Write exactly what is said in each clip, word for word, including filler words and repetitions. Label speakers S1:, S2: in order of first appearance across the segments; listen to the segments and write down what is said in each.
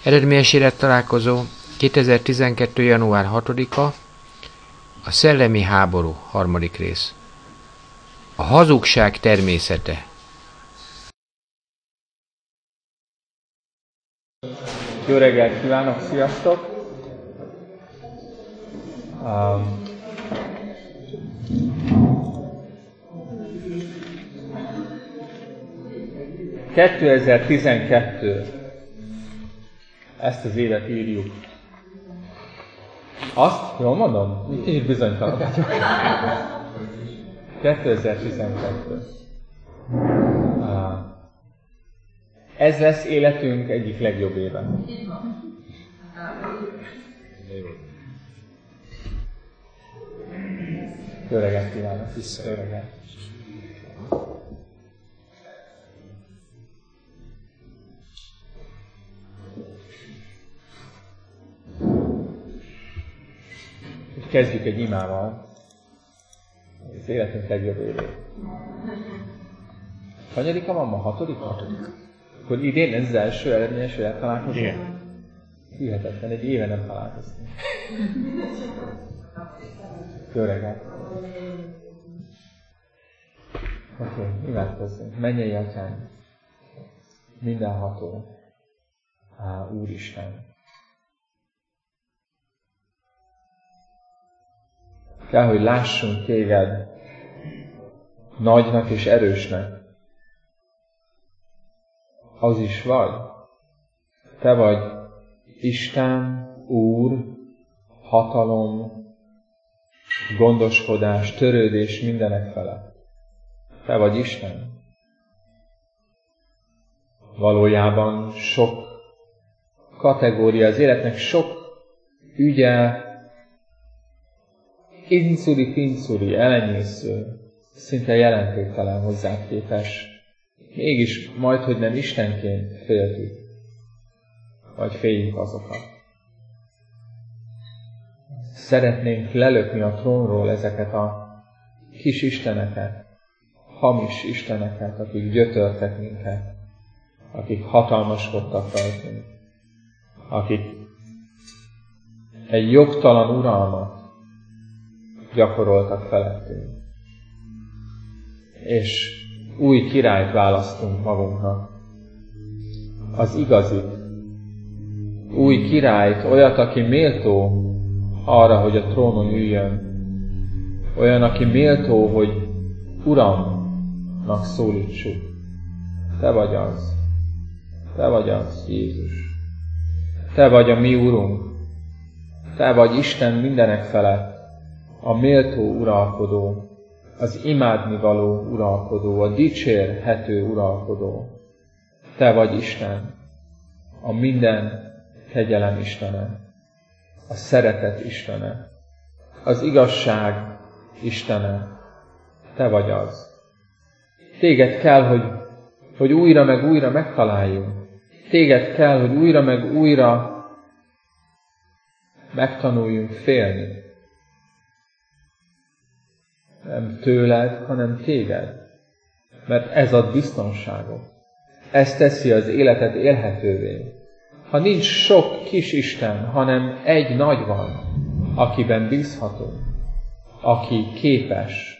S1: Eredményes élettalálkozó kétezer-tizenkettő. január hatodika. A szellemi háború harmadik rész. A hazugság természete.
S2: Jó reggelt kívánok, sziasztok! Um, kétezer-tizenkettő. Ezt az évet írjuk. Azt? Jól mondom? Kicsit bizonytalan vagyok. kétezer-tizenkettő. Uh, ez lesz életünk egyik legjobb éve. Jó reggelt kívánok! Jó reggelt! Kezdjük egy imával. Az életünk legjobb évét. Hanyadika van ma? Hatodika? Hatodika. Akkor idén ez az első eredményes élettalálkozó? Igen. Hihetetlen, egy éve nem találkoztunk. Jó reggelt! Oké, okay, imádkozzunk. Mennyei Atyánk, mindenható, Á, Úristen. Kell, hogy lássunk Téged nagynak és erősnek. Az is vagy. Te vagy Isten, Úr, hatalom, gondoskodás, törődés mindenek felett. Te vagy Isten. Valójában sok kategória, az életnek sok ügye, inculi-pinculi, elenyésző, szinte jelentéktelen hozzád képes. Mégis majdhogy nem Istenként féltük, vagy féljük azokat. Szeretnénk lelökni a trónról ezeket a kis isteneket, hamis isteneket, akik gyötörtek minket, akik hatalmaskodtak rajtunk, akik egy jogtalan uralmat gyakoroltak felettünk. És új királyt választunk magunknak. Az igazit. Új királyt, olyat, aki méltó arra, hogy a trónon üljön. Olyan, aki méltó, hogy Uramnak szólítsuk. Te vagy az. Te vagy az, Jézus. Te vagy a mi Urunk. Te vagy Isten mindenek felett. A méltó uralkodó, az imádnivaló uralkodó, a dicsérhető uralkodó. Te vagy Isten, a minden kegyelem Istene, a szeretet Istene, az igazság Istene. Te vagy az. Téged kell, hogy, hogy újra meg újra megtaláljunk. Téged kell, hogy újra meg újra megtanuljunk félni. Nem tőled, hanem téged. Mert ez ad biztonságot. Ez teszi az életet élhetővé. Ha nincs sok kis Isten, hanem egy nagy van, akiben bízhatunk, aki képes,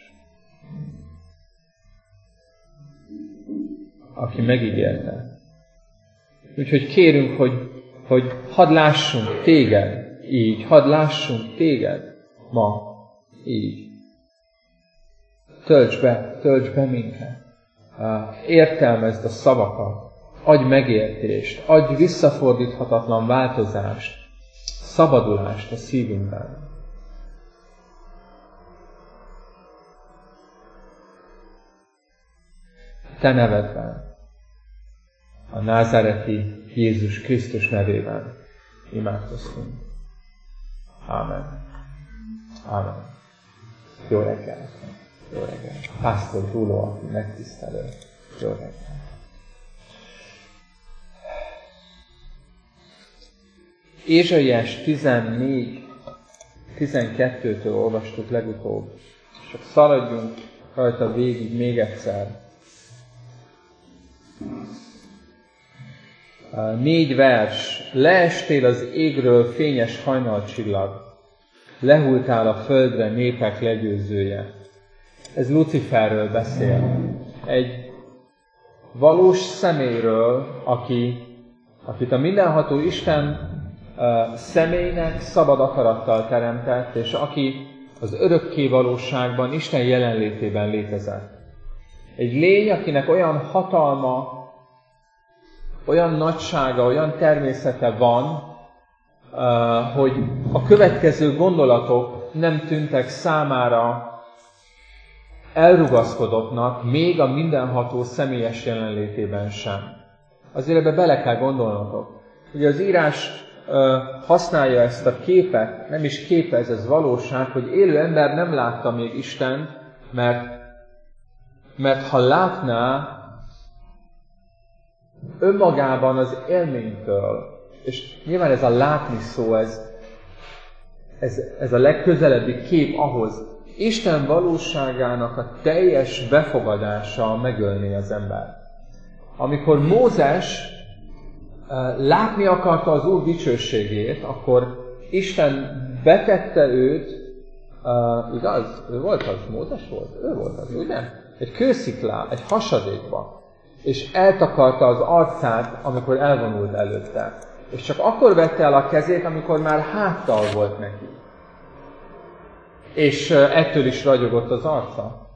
S2: aki megígérte. Úgyhogy kérünk, hogy, hogy hadd lássunk téged így, hadd lássunk téged ma így. Tölts be, tölts be minket. Értelmezd a szavakat, adj megértést, adj visszafordíthatatlan változást, szabadulást a szívünkben. Te nevedben, a názáreti Jézus Krisztus nevében imádkoztunk. Ámen. Ámen. Jó reggelt. Jó reggelt. Pásztor Túló, aki megtisztelő. Jó reggelt. Ézsaiás tizennégy tizenkettőtől olvastuk legutóbb. Csak szaladjunk rajta végig még egyszer. négy vers. Leestél az égről, fényes hajnalcsillag, lehultál a földre, népek legyőzője. Ez Luciferről beszél. Egy valós személyről, aki, akit a mindenható Isten uh, személynek szabad akarattal teremtett, és aki az örökké valóságban, Isten jelenlétében létezett. Egy lény, akinek olyan hatalma, olyan nagysága, olyan természete van, uh, hogy a következő gondolatok nem tűntek számára elrugaszkodottnak, még a mindenható személyes jelenlétében sem. Azért ebbe bele kell gondolnotok. Ugye az írás uh, használja ezt a képet, nem is képez, ez valóság, hogy élő ember nem látta még Istent, mert, mert ha látná, önmagában az élménytől, és nyilván ez a látni szó, ez, ez, ez a legközelebbi kép ahhoz, Isten valóságának a teljes befogadása megölné az ember. Amikor Mózes uh, látni akarta az Úr dicsőségét, akkor Isten betette őt, uh, igaz? Ő volt az? Mózes volt? Ő volt az, ugye? Egy kősziklá, egy hasadékba. És eltakarta az arcát, amikor elvonult előtte. És csak akkor vette el a kezét, amikor már háttal volt neki. És ettől is ragyogott az arca.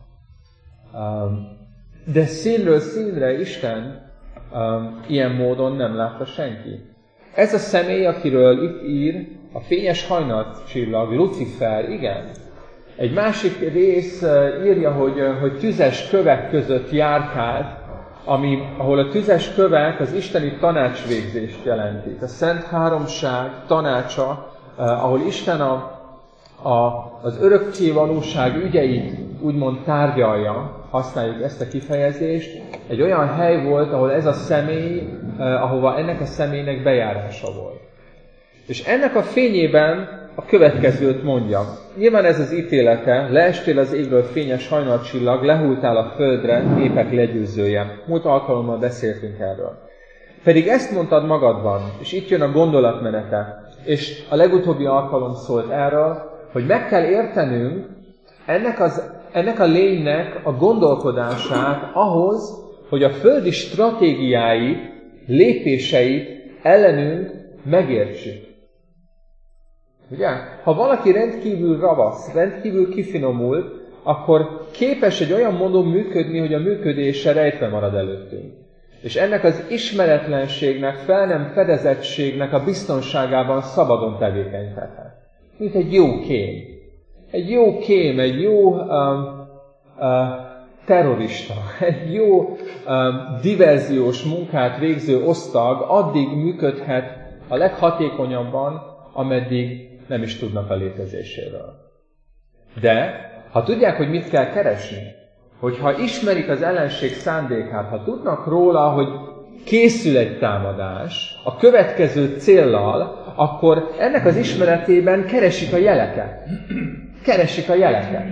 S2: De színről színre Isten ilyen módon nem látta senki. Ez a személy, akiről itt ír, a fényes hajnalcsillag, Lucifer, igen. Egy másik rész írja, hogy, hogy tüzes kövek között járkált, ami, ahol a tüzes kövek az isteni tanácsvégzést jelentik. A Szent Háromság tanácsa, eh, ahol Isten a, a, az örökké valóság ügyeit úgymond tárgyalja, használjuk ezt a kifejezést, egy olyan hely volt, ahol ez a személy, eh, ahova ennek a személynek bejárása volt. És ennek a fényében a következőt mondja. Nyilván ez az ítélete, leestél az égről, fényes hajnalcsillag, lehultál a földre, népek legyőzője. Múlt alkalommal beszéltünk erről. Pedig ezt mondtad magadban, és itt jön a gondolatmenete, és a legutóbbi alkalom szólt erről, hogy meg kell értenünk ennek, az, ennek a lénynek a gondolkodását ahhoz, hogy a földi stratégiáit, lépéseit ellenünk megértsük. Ugye? Ha valaki rendkívül ravasz, rendkívül kifinomult, akkor képes egy olyan módon működni, hogy a működése rejtve marad előttünk. És ennek az ismeretlenségnek, fel nem fedezettségnek a biztonságában szabadon tevékenykedhet. Mint egy jó kém. Egy jó kém, egy jó um, uh, terrorista, egy jó um, diverziós munkát végző osztag addig működhet a leghatékonyabban, ameddig nem is tudnak a létezéséről. De, ha tudják, hogy mit kell keresni, hogyha ismerik az ellenség szándékát, ha tudnak róla, hogy készül egy támadás a következő céllal, akkor ennek az ismeretében keresik a jeleket. Keresik a jeleket.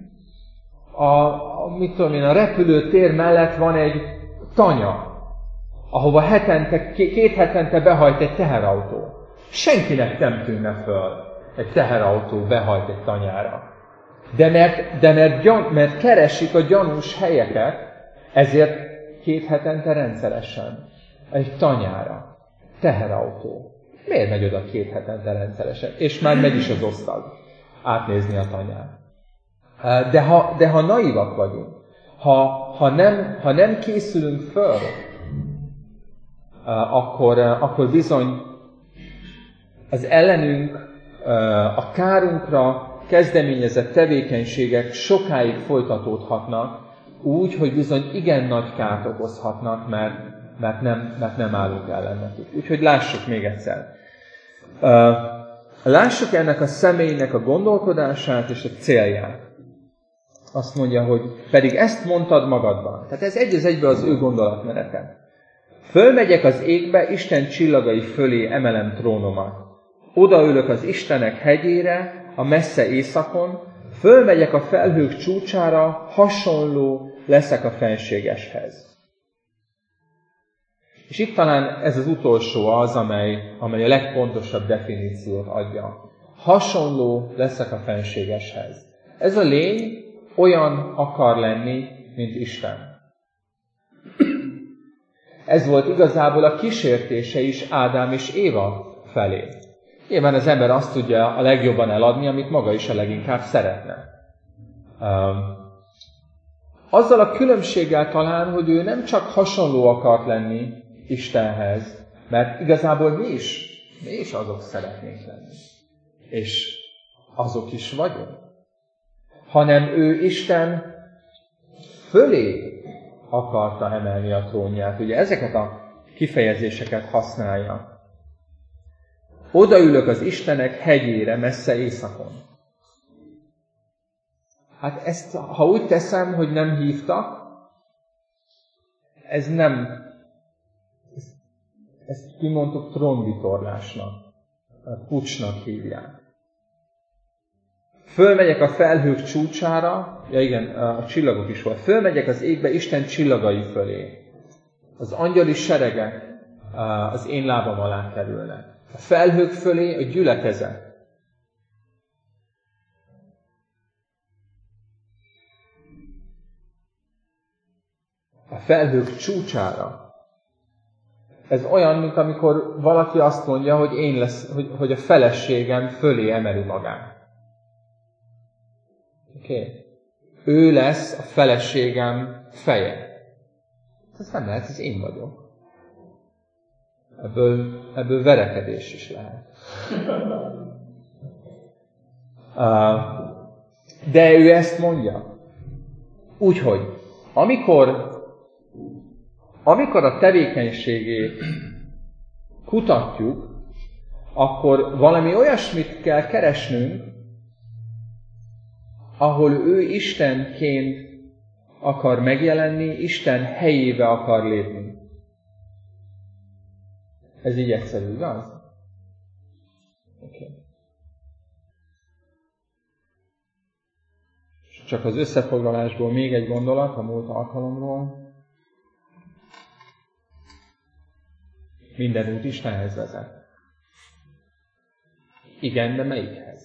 S2: A, a, mit tudom én, a repülőtér mellett van egy tanya, ahova hetente, két hetente behajt egy teherautó. Senkinek nem tűnne föl egy teherautó behajt egy tanyára. De mert, de mert, gyan, mert keresik a gyanús helyeket, ezért két hetente rendszeresen egy tanyára. Teherautó. Miért megy oda két hetente rendszeresen? És már megy is az osztag átnézni a tanyát. De ha, de ha naivak vagyunk, ha, ha, nem, ha nem készülünk föl, akkor, akkor bizony az ellenünk, a kárunkra kezdeményezett tevékenységek sokáig folytatódhatnak, úgy, hogy bizony igen nagy kárt okozhatnak, mert, mert, nem, mert nem állunk ellen nekik. Úgyhogy lássuk még egyszer. Lássuk ennek a személynek a gondolkodását és a célját. Azt mondja, hogy pedig ezt mondtad magadban. Tehát ez egy az egybe az ő gondolatmenete. Fölmegyek az égbe, Isten csillagai fölé emelem trónomat. Odaülök az Istenek hegyére, a messze északon, fölmegyek a felhők csúcsára, hasonló leszek a fenségeshez. És itt talán ez az utolsó az, amely, amely a legpontosabb definíciót adja. Hasonló leszek a fenségeshez. Ez a lény olyan akar lenni, mint Isten. Ez volt igazából a kísértése is Ádám és Éva felé. Nyilván az ember azt tudja a legjobban eladni, amit maga is a leginkább szeretne. Azzal a különbséggel talán, hogy ő nem csak hasonló akart lenni Istenhez, mert igazából mi is, mi is azok szeretnénk lenni. És azok is vagyunk. Hanem ő Isten fölé akarta emelni a trónját. Ugye ezeket a kifejezéseket használja. Odaülök az Istenek hegyére, messze északon. Hát ezt, ha úgy teszem, hogy nem hívtak, ez nem, ezt, ezt kimondtuk trónvitorlásnak, pucsnak hívják. Fölmegyek a felhők csúcsára, ja igen, a csillagok is volt. Fölmegyek az égbe Isten csillagai fölé. Az angyali seregek az én lábam alá kerülnek. A felhők fölé a gyülekezet. A felhők csúcsára. Ez olyan, mint amikor valaki azt mondja, hogy, én lesz, hogy, hogy a feleségem fölé emeli magát. Oké? Okay. Ő lesz a feleségem feje. Ez nem lehet, ez én vagyok. Ebből, ebből verekedés is lehet. De ő ezt mondja. Úgyhogy, amikor, amikor a tevékenységét kutatjuk, akkor valami olyasmit kell keresnünk, ahol ő Istenként akar megjelenni, Isten helyébe akar lépni. Ez így egyszerű, igaz? Okay. Csak az összefoglalásból még egy gondolat a múlt alkalomról. Minden út Istenhez vezet. Igen, de melyikhez?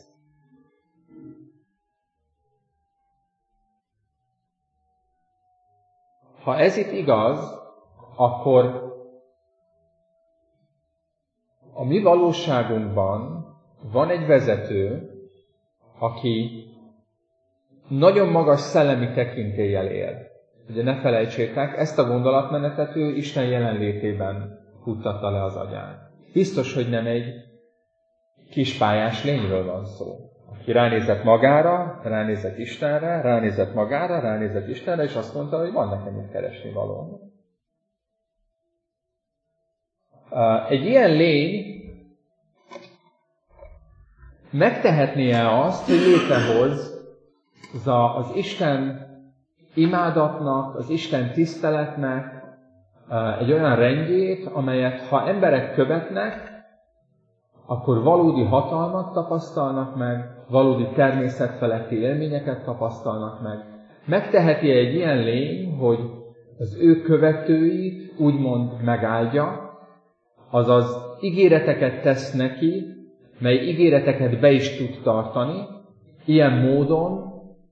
S2: Ha ez itt igaz, akkor a mi valóságunkban van egy vezető, aki nagyon magas szellemi tekintéllyel él. Ugye ne felejtsétek, ezt a gondolatmenetet ő Isten jelenlétében futtatta le az agyán. Biztos, hogy nem egy kispályás lényről van szó. Aki ránézett magára, ránézett Istenre, ránézett magára, ránézett Istenre, és azt mondta, hogy van nekem itt keresni való. Egy ilyen lény megtehetné-e azt, hogy létrehozza az Isten imádatnak, az Isten tiszteletnek egy olyan rendjét, amelyet ha emberek követnek, akkor valódi hatalmat tapasztalnak meg, valódi természetfeletti élményeket tapasztalnak meg. Megteheti egy ilyen lény, hogy az ő követőit úgymond megáldja, azaz ígéreteket tesz neki, mely ígéreteket be is tud tartani, ilyen módon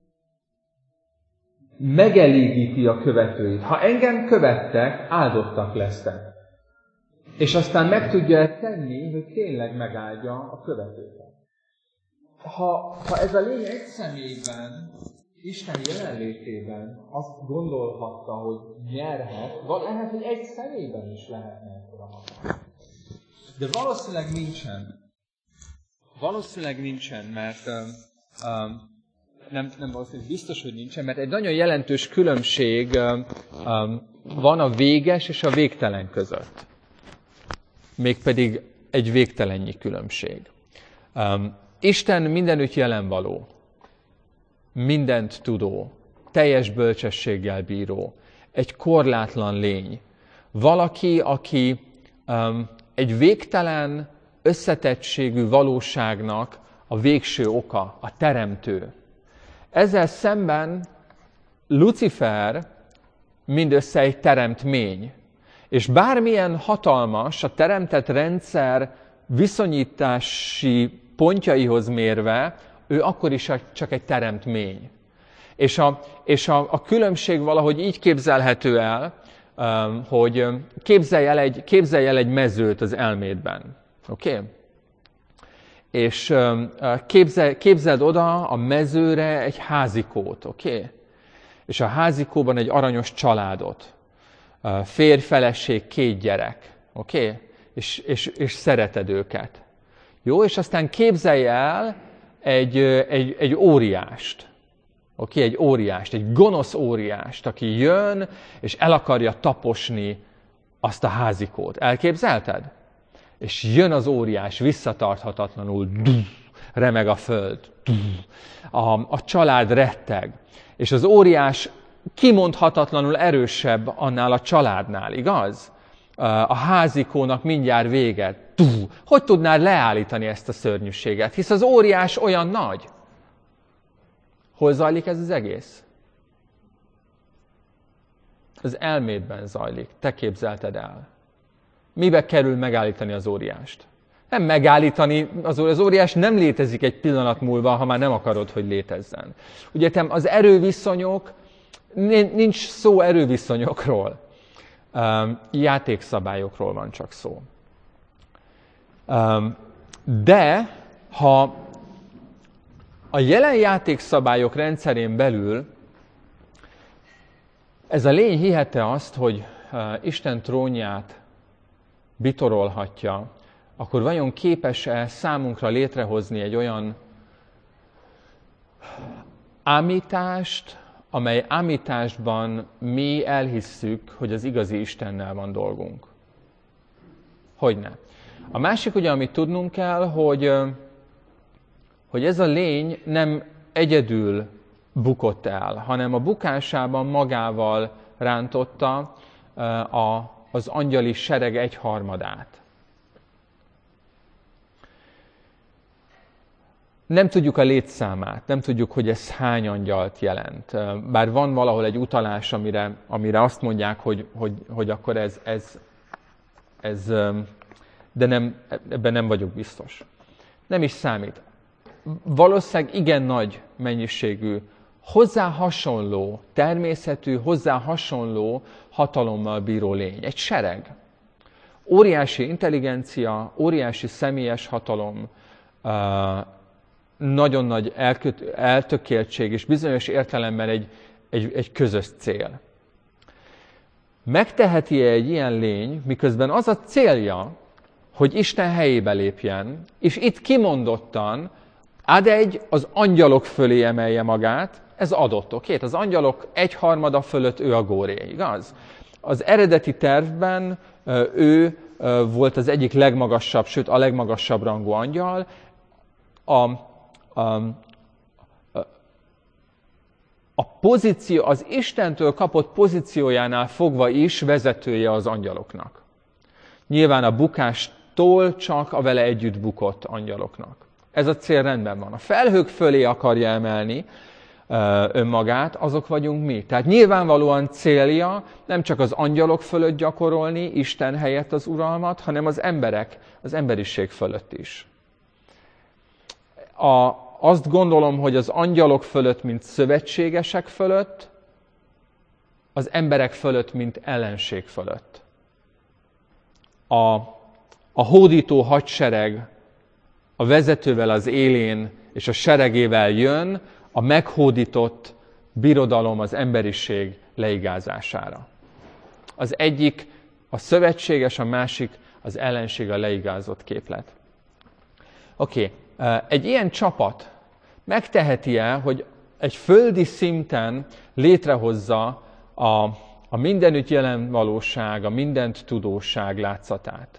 S2: megelégíti a követőit. Ha engem követtek, áldottak lesztek. És aztán meg tudja tenni, hogy tényleg megáldja a követőket. Ha, ha ez a lény egy személyben, Isten jelenlétében azt gondolhatta, hogy nyerhet, lehet, hogy egy személyben is lehetne ekkora hatalma. De valószínűleg nincsen. Valószínűleg nincsen, mert um, um, nem, nem valószínűleg biztos, hogy nincsen, mert egy nagyon jelentős különbség um, um, van a véges és a végtelen között. Mégpedig egy végtelennyi különbség. Um, Isten mindenütt jelenvaló, mindent tudó, teljes bölcsességgel bíró, egy korlátlan lény. Valaki, aki um, egy végtelen összetettségű valóságnak a végső oka, a teremtő. Ezzel szemben Lucifer mindössze egy teremtmény. És bármilyen hatalmas a teremtett rendszer viszonyítási pontjaihoz mérve, ő akkor is csak egy teremtmény. És a, és a, a különbség valahogy így képzelhető el, hogy képzelj el egy, képzelj el egy mezőt az elmédben. Oké? Okay? És képzel, képzeld oda a mezőre egy házikót. Oké? Okay? És a házikóban egy aranyos családot. Férj, feleség, két gyerek. Oké? Okay? És, és, és szereted őket. Jó? És aztán képzelj el egy, egy, egy óriást. Oké, okay, egy óriást, egy gonosz óriást, aki jön, és el akarja taposni azt a házikót. Elképzelted? És jön az óriás, visszatarthatatlanul, remeg a föld. A, a család retteg. És az óriás kimondhatatlanul erősebb annál a családnál, igaz? A házikónak mindjárt vége. Hogy tudnád leállítani ezt a szörnyűséget? Hisz az óriás olyan nagy. Hol zajlik ez az egész? Az elmédben zajlik. Te képzelted el. Mibe kerül megállítani az óriást? Nem megállítani, az, az óriás nem létezik egy pillanat múlva, ha már nem akarod, hogy létezzen. Ugye te az erőviszonyok, nincs szó erőviszonyokról. Játékszabályokról van csak szó. De, ha a jelen játékszabályok rendszerén belül ez a lény hihette azt, hogy Isten trónját bitorolhatja, akkor vajon képes-e számunkra létrehozni egy olyan ámítást, amely ámításban mi elhisszük, hogy az igazi Istennel van dolgunk? Hogyne. A másik, ugye, amit tudnunk kell, hogy, hogy ez a lény nem egyedül bukott el, hanem a bukásában magával rántotta a, az angyali sereg egyharmadát. Nem tudjuk a létszámát, nem tudjuk, hogy ez hány angyalt jelent. Bár van valahol egy utalás, amire, amire azt mondják, hogy, hogy, hogy akkor ez, ez, ez, de nem, ebben nem vagyok biztos. Nem is számít. Valószínűleg igen nagy mennyiségű, hozzá hasonló, természetű, hozzá hasonló hatalommal bíró lény. Egy sereg. Óriási intelligencia, óriási személyes hatalom, nagyon nagy elköt, eltökéltség, és bizonyos értelemben egy, egy, egy közös cél. Megteheti-e egy ilyen lény, miközben az a célja, hogy Isten helyébe lépjen, és itt kimondottan ad egy az angyalok fölé emelje magát, ez adott, oké? Az angyalok egyharmada fölött ő a góré, igaz? Az eredeti tervben ő volt az egyik legmagasabb, sőt a legmagasabb rangú angyal, a A, a pozíció, az Istentől kapott pozíciójánál fogva is vezetője az angyaloknak. Nyilván a bukástól csak a vele együtt bukott angyaloknak. Ez a cél rendben van. A felhők fölé akarja emelni önmagát, azok vagyunk mi. Tehát nyilvánvalóan célja nem csak az angyalok fölött gyakorolni Isten helyett az uralmat, hanem az emberek, az emberiség fölött is. A, azt gondolom, hogy az angyalok fölött, mint szövetségesek fölött, az emberek fölött, mint ellenség fölött. A, a hódító hadsereg a vezetővel az élén és a seregével jön, a meghódított birodalom az emberiség leigázására. Az egyik a szövetséges, a másik az ellenség, a leigázott képlet. Oké. Okay. Egy ilyen csapat megteheti-e, hogy egy földi szinten létrehozza a, a mindenütt jelen valóság, a mindent tudóság látszatát?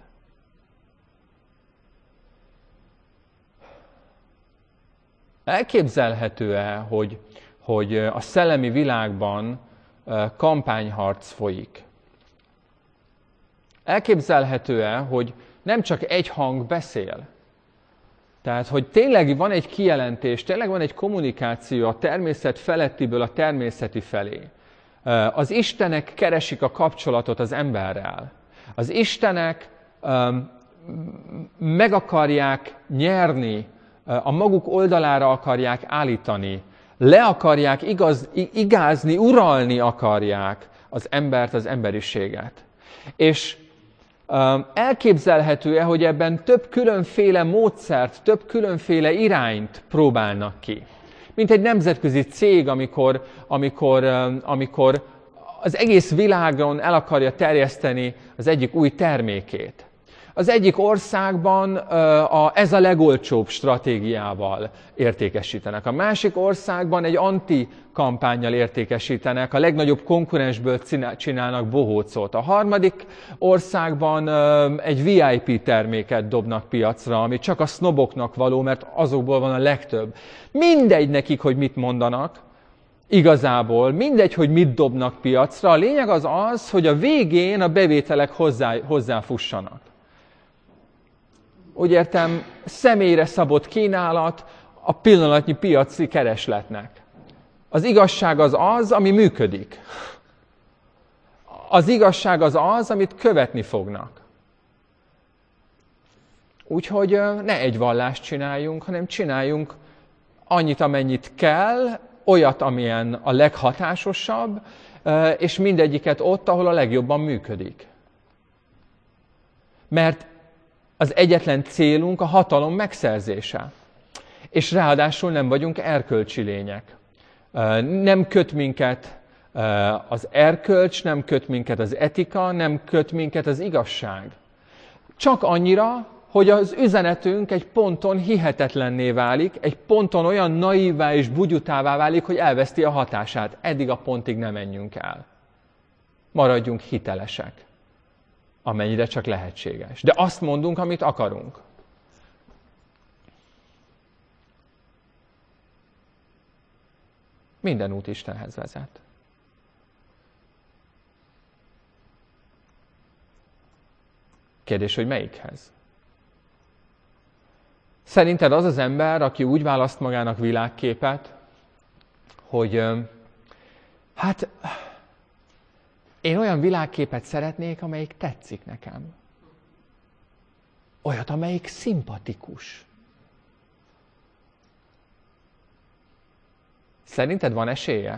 S2: Elképzelhető-e, hogy, hogy a szellemi világban kampányharc folyik? Elképzelhető-e, hogy nem csak egy hang beszél? Tehát, hogy tényleg van egy kijelentés, tényleg van egy kommunikáció a természet felettiből a természeti felé. Az istenek keresik a kapcsolatot az emberrel.
S3: Az istenek um, meg akarják nyerni, a maguk oldalára akarják állítani, le akarják igaz, igázni, uralni akarják az embert, az emberiséget. És um, elképzelhető-e, hogy ebben több különféle módszert, több különféle irányt próbálnak ki? Mint egy nemzetközi cég, amikor, amikor, um, amikor az egész világon el akarja terjeszteni az egyik új termékét. Az egyik országban a, ez a legolcsóbb stratégiával értékesítenek. A másik országban egy anti-kampánnyal értékesítenek, a legnagyobb konkurensből csinálnak bohócot. A harmadik országban egy vé i pé terméket dobnak piacra, ami csak a sznoboknak való, mert azokból van a legtöbb. Mindegy nekik, hogy mit mondanak. Igazából mindegy, hogy mit dobnak piacra. A lényeg az az, hogy a végén a bevételek hozzá, hozzáfussanak. Úgy értem, személyre szabott kínálat a pillanatnyi piaci keresletnek. Az igazság az az, ami működik. Az igazság az az, amit követni fognak. Úgyhogy ne egy vallást csináljunk, hanem csináljunk annyit, amennyit kell, olyat, amilyen a leghatásosabb, és mindegyiket ott, ahol a legjobban működik. Mert az egyetlen célunk a hatalom megszerzése. És ráadásul nem vagyunk erkölcsi lények. Nem köt minket az erkölcs, nem köt minket az etika, nem köt minket az igazság. Csak annyira, hogy az üzenetünk egy ponton hihetetlenné válik, egy ponton olyan naívá és bugyutává válik, hogy elveszti a hatását. Eddig a pontig nem menjünk el. Maradjunk hitelesek, amennyire csak lehetséges. De azt mondunk, amit akarunk. Minden út Istenhez vezet. Kérdés, hogy melyikhez? Szerinted az az ember, aki úgy választ magának világképet, hogy hát én olyan világképet szeretnék, amelyik tetszik nekem. Olyat, amelyik szimpatikus. Szerinted van esélye?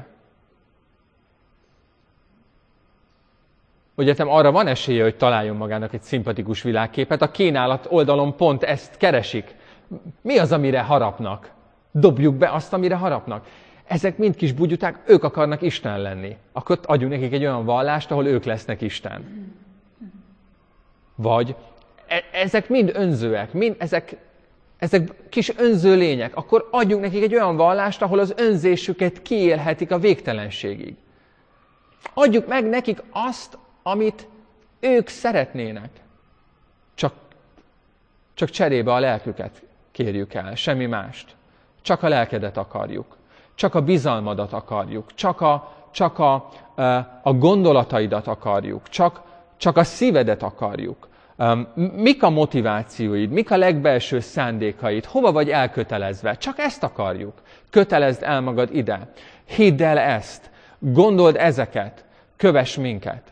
S3: Úgy értem, arra van esélye, hogy találjon magának egy szimpatikus világképet. A kínálat oldalon pont ezt keresik. Mi az, amire harapnak? Dobjuk be azt, amire harapnak. Ezek mind kis bugyuták, ők akarnak Isten lenni. Akkor adjunk nekik egy olyan vallást, ahol ők lesznek Isten. Vagy e- ezek mind önzőek, mind ezek, ezek kis önző lények. Akkor adjunk nekik egy olyan vallást, ahol az önzésüket kiélhetik a végtelenségig. Adjuk meg nekik azt, amit ők szeretnének. Csak, csak cserébe a lelküket kérjük el, semmi mást. Csak a lelkedet akarjuk. Csak a bizalmadat akarjuk. Csak a, csak a, a gondolataidat akarjuk. Csak, csak a szívedet akarjuk. Mik a motivációid? Mik a legbelső szándékaid? Hova vagy elkötelezve? Csak ezt akarjuk. Kötelezd el magad ide. Hidd el ezt. Gondold ezeket. Kövess minket.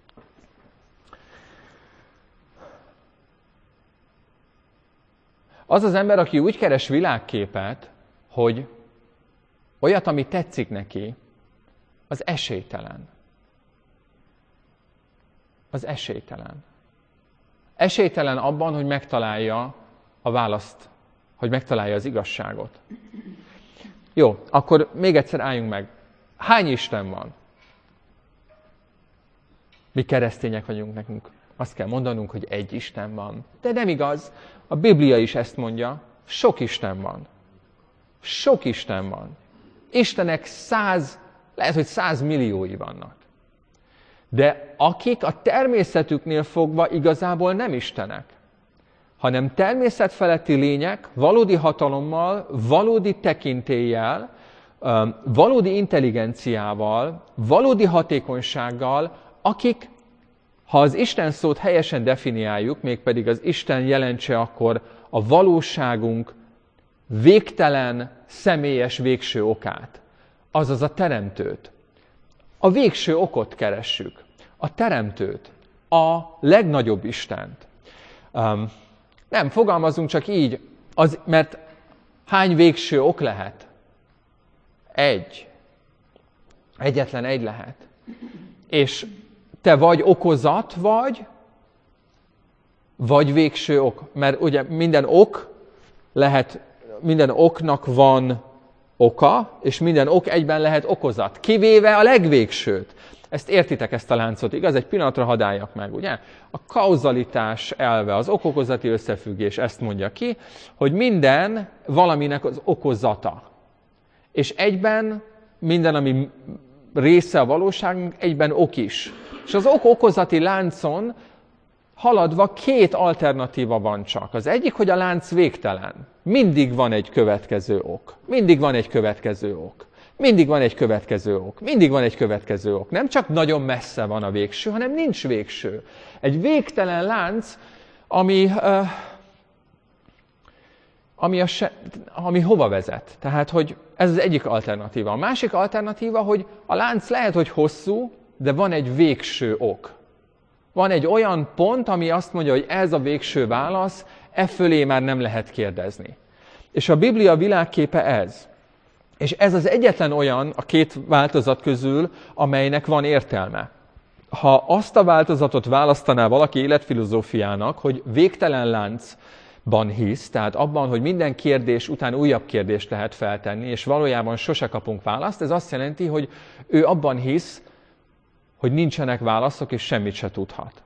S3: Az az ember, aki úgy keres világképet, hogy olyat, ami tetszik neki, az esélytelen. Az esélytelen. Esélytelen abban, hogy megtalálja a választ, hogy megtalálja az igazságot. Jó, akkor még egyszer álljunk meg. Hány Isten van? Mi keresztények vagyunk, nekünk azt kell mondanunk, hogy egy Isten van. De nem igaz. A Biblia is ezt mondja. Sok Isten van. Sok Isten van. Istenek száz, lehet, hogy száz milliói vannak. De akik a természetüknél fogva igazából nem istenek, hanem természetfeletti lények, valódi hatalommal, valódi tekintéllyel, valódi intelligenciával, valódi hatékonysággal, akik, ha az Isten szót helyesen definiáljuk, mégpedig az Isten jelentse akkor a valóságunk végtelen, személyes végső okát, azaz a teremtőt. A végső okot keressük, a teremtőt, a legnagyobb Istent. Um, nem, fogalmazunk csak így, az, mert hány végső ok lehet? Egy. Egyetlen egy lehet. És te vagy okozat vagy, vagy végső ok. Mert ugye minden ok lehet, minden oknak van oka, és minden ok egyben lehet okozat. Kivéve a legvégsőt. Ezt értitek, ezt a láncot, igaz? Egy pillanatra hadd álljak meg, ugye? A kauzalitás elve, az okokozati összefüggés ezt mondja ki, hogy minden valaminek az okozata. És egyben minden, ami része a valóságunk, egyben ok is. És az ok-okozati láncon haladva két alternatíva van csak. Az egyik, hogy a lánc végtelen. Mindig van egy következő ok. Mindig van egy következő ok. Mindig van egy következő ok. Mindig van egy következő ok. Nem csak nagyon messze van a végső, hanem nincs végső. Egy végtelen lánc, ami, uh, ami, a se, ami hova vezet. Tehát, hogy ez az egyik alternatíva. A másik alternatíva, hogy a lánc lehet, hogy hosszú, de van egy végső ok. Van egy olyan pont, ami azt mondja, hogy ez a végső válasz, e fölé már nem lehet kérdezni. És a Biblia világképe ez. És ez az egyetlen olyan a két változat közül, amelynek van értelme. Ha azt a változatot választaná valaki életfilozófiának, hogy végtelen láncban hisz, tehát abban, hogy minden kérdés után újabb kérdést lehet feltenni, és valójában sose kapunk választ, ez azt jelenti, hogy ő abban hisz, hogy nincsenek válaszok, és semmit se tudhat.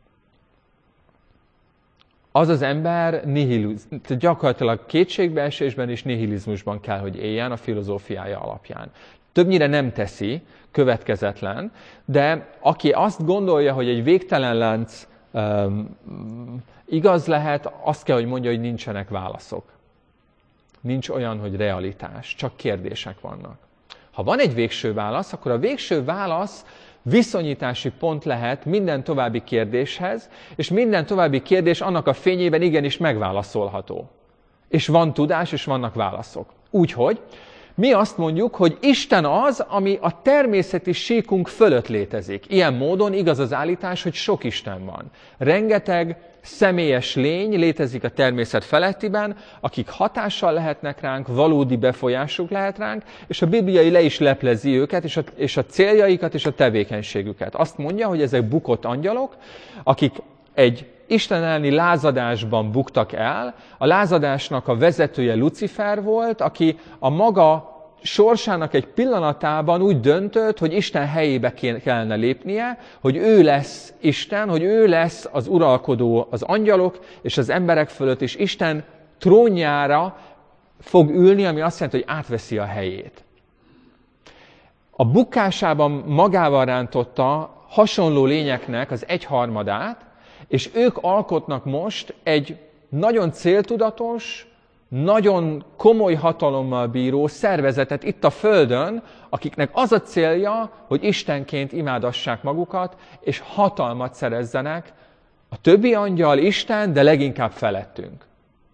S3: Az az ember nihiliz, gyakorlatilag kétségbeesésben és nihilizmusban kell, hogy éljen a filozófiája alapján. Többnyire nem teszi, következetlen, de aki azt gondolja, hogy egy végtelen lánc um, igaz lehet, azt kell, hogy mondja, hogy nincsenek válaszok. Nincs olyan, hogy realitás, csak kérdések vannak. Ha van egy végső válasz, akkor a végső válasz viszonyítási pont lehet minden további kérdéshez, és minden további kérdés annak a fényében igenis megválaszolható. És van tudás, és vannak válaszok. Úgyhogy mi azt mondjuk, hogy Isten az, ami a természeti síkunk fölött létezik. Ilyen módon igaz az állítás, hogy sok Isten van. Rengeteg személyes lény létezik a természet felettiben, akik hatással lehetnek ránk, valódi befolyásuk lehet ránk, és a bibliai le is leplezi őket, és a, és a céljaikat, és a tevékenységüket. Azt mondja, hogy ezek bukott angyalok, akik egy Isten elleni lázadásban buktak el. A lázadásnak a vezetője Lucifer volt, aki a maga sorsának egy pillanatában úgy döntött, hogy Isten helyébe kellene lépnie, hogy ő lesz Isten, hogy ő lesz az uralkodó az angyalok és az emberek fölött, és Isten trónjára fog ülni, ami azt jelenti, hogy átveszi a helyét. A bukásában magával rántotta hasonló lényeknek az egyharmadát, és ők alkotnak most egy nagyon céltudatos, nagyon komoly hatalommal bíró szervezetet itt a Földön, akiknek az a célja, hogy Istenként imádassák magukat, és hatalmat szerezzenek a többi angyal, Isten, de leginkább felettünk.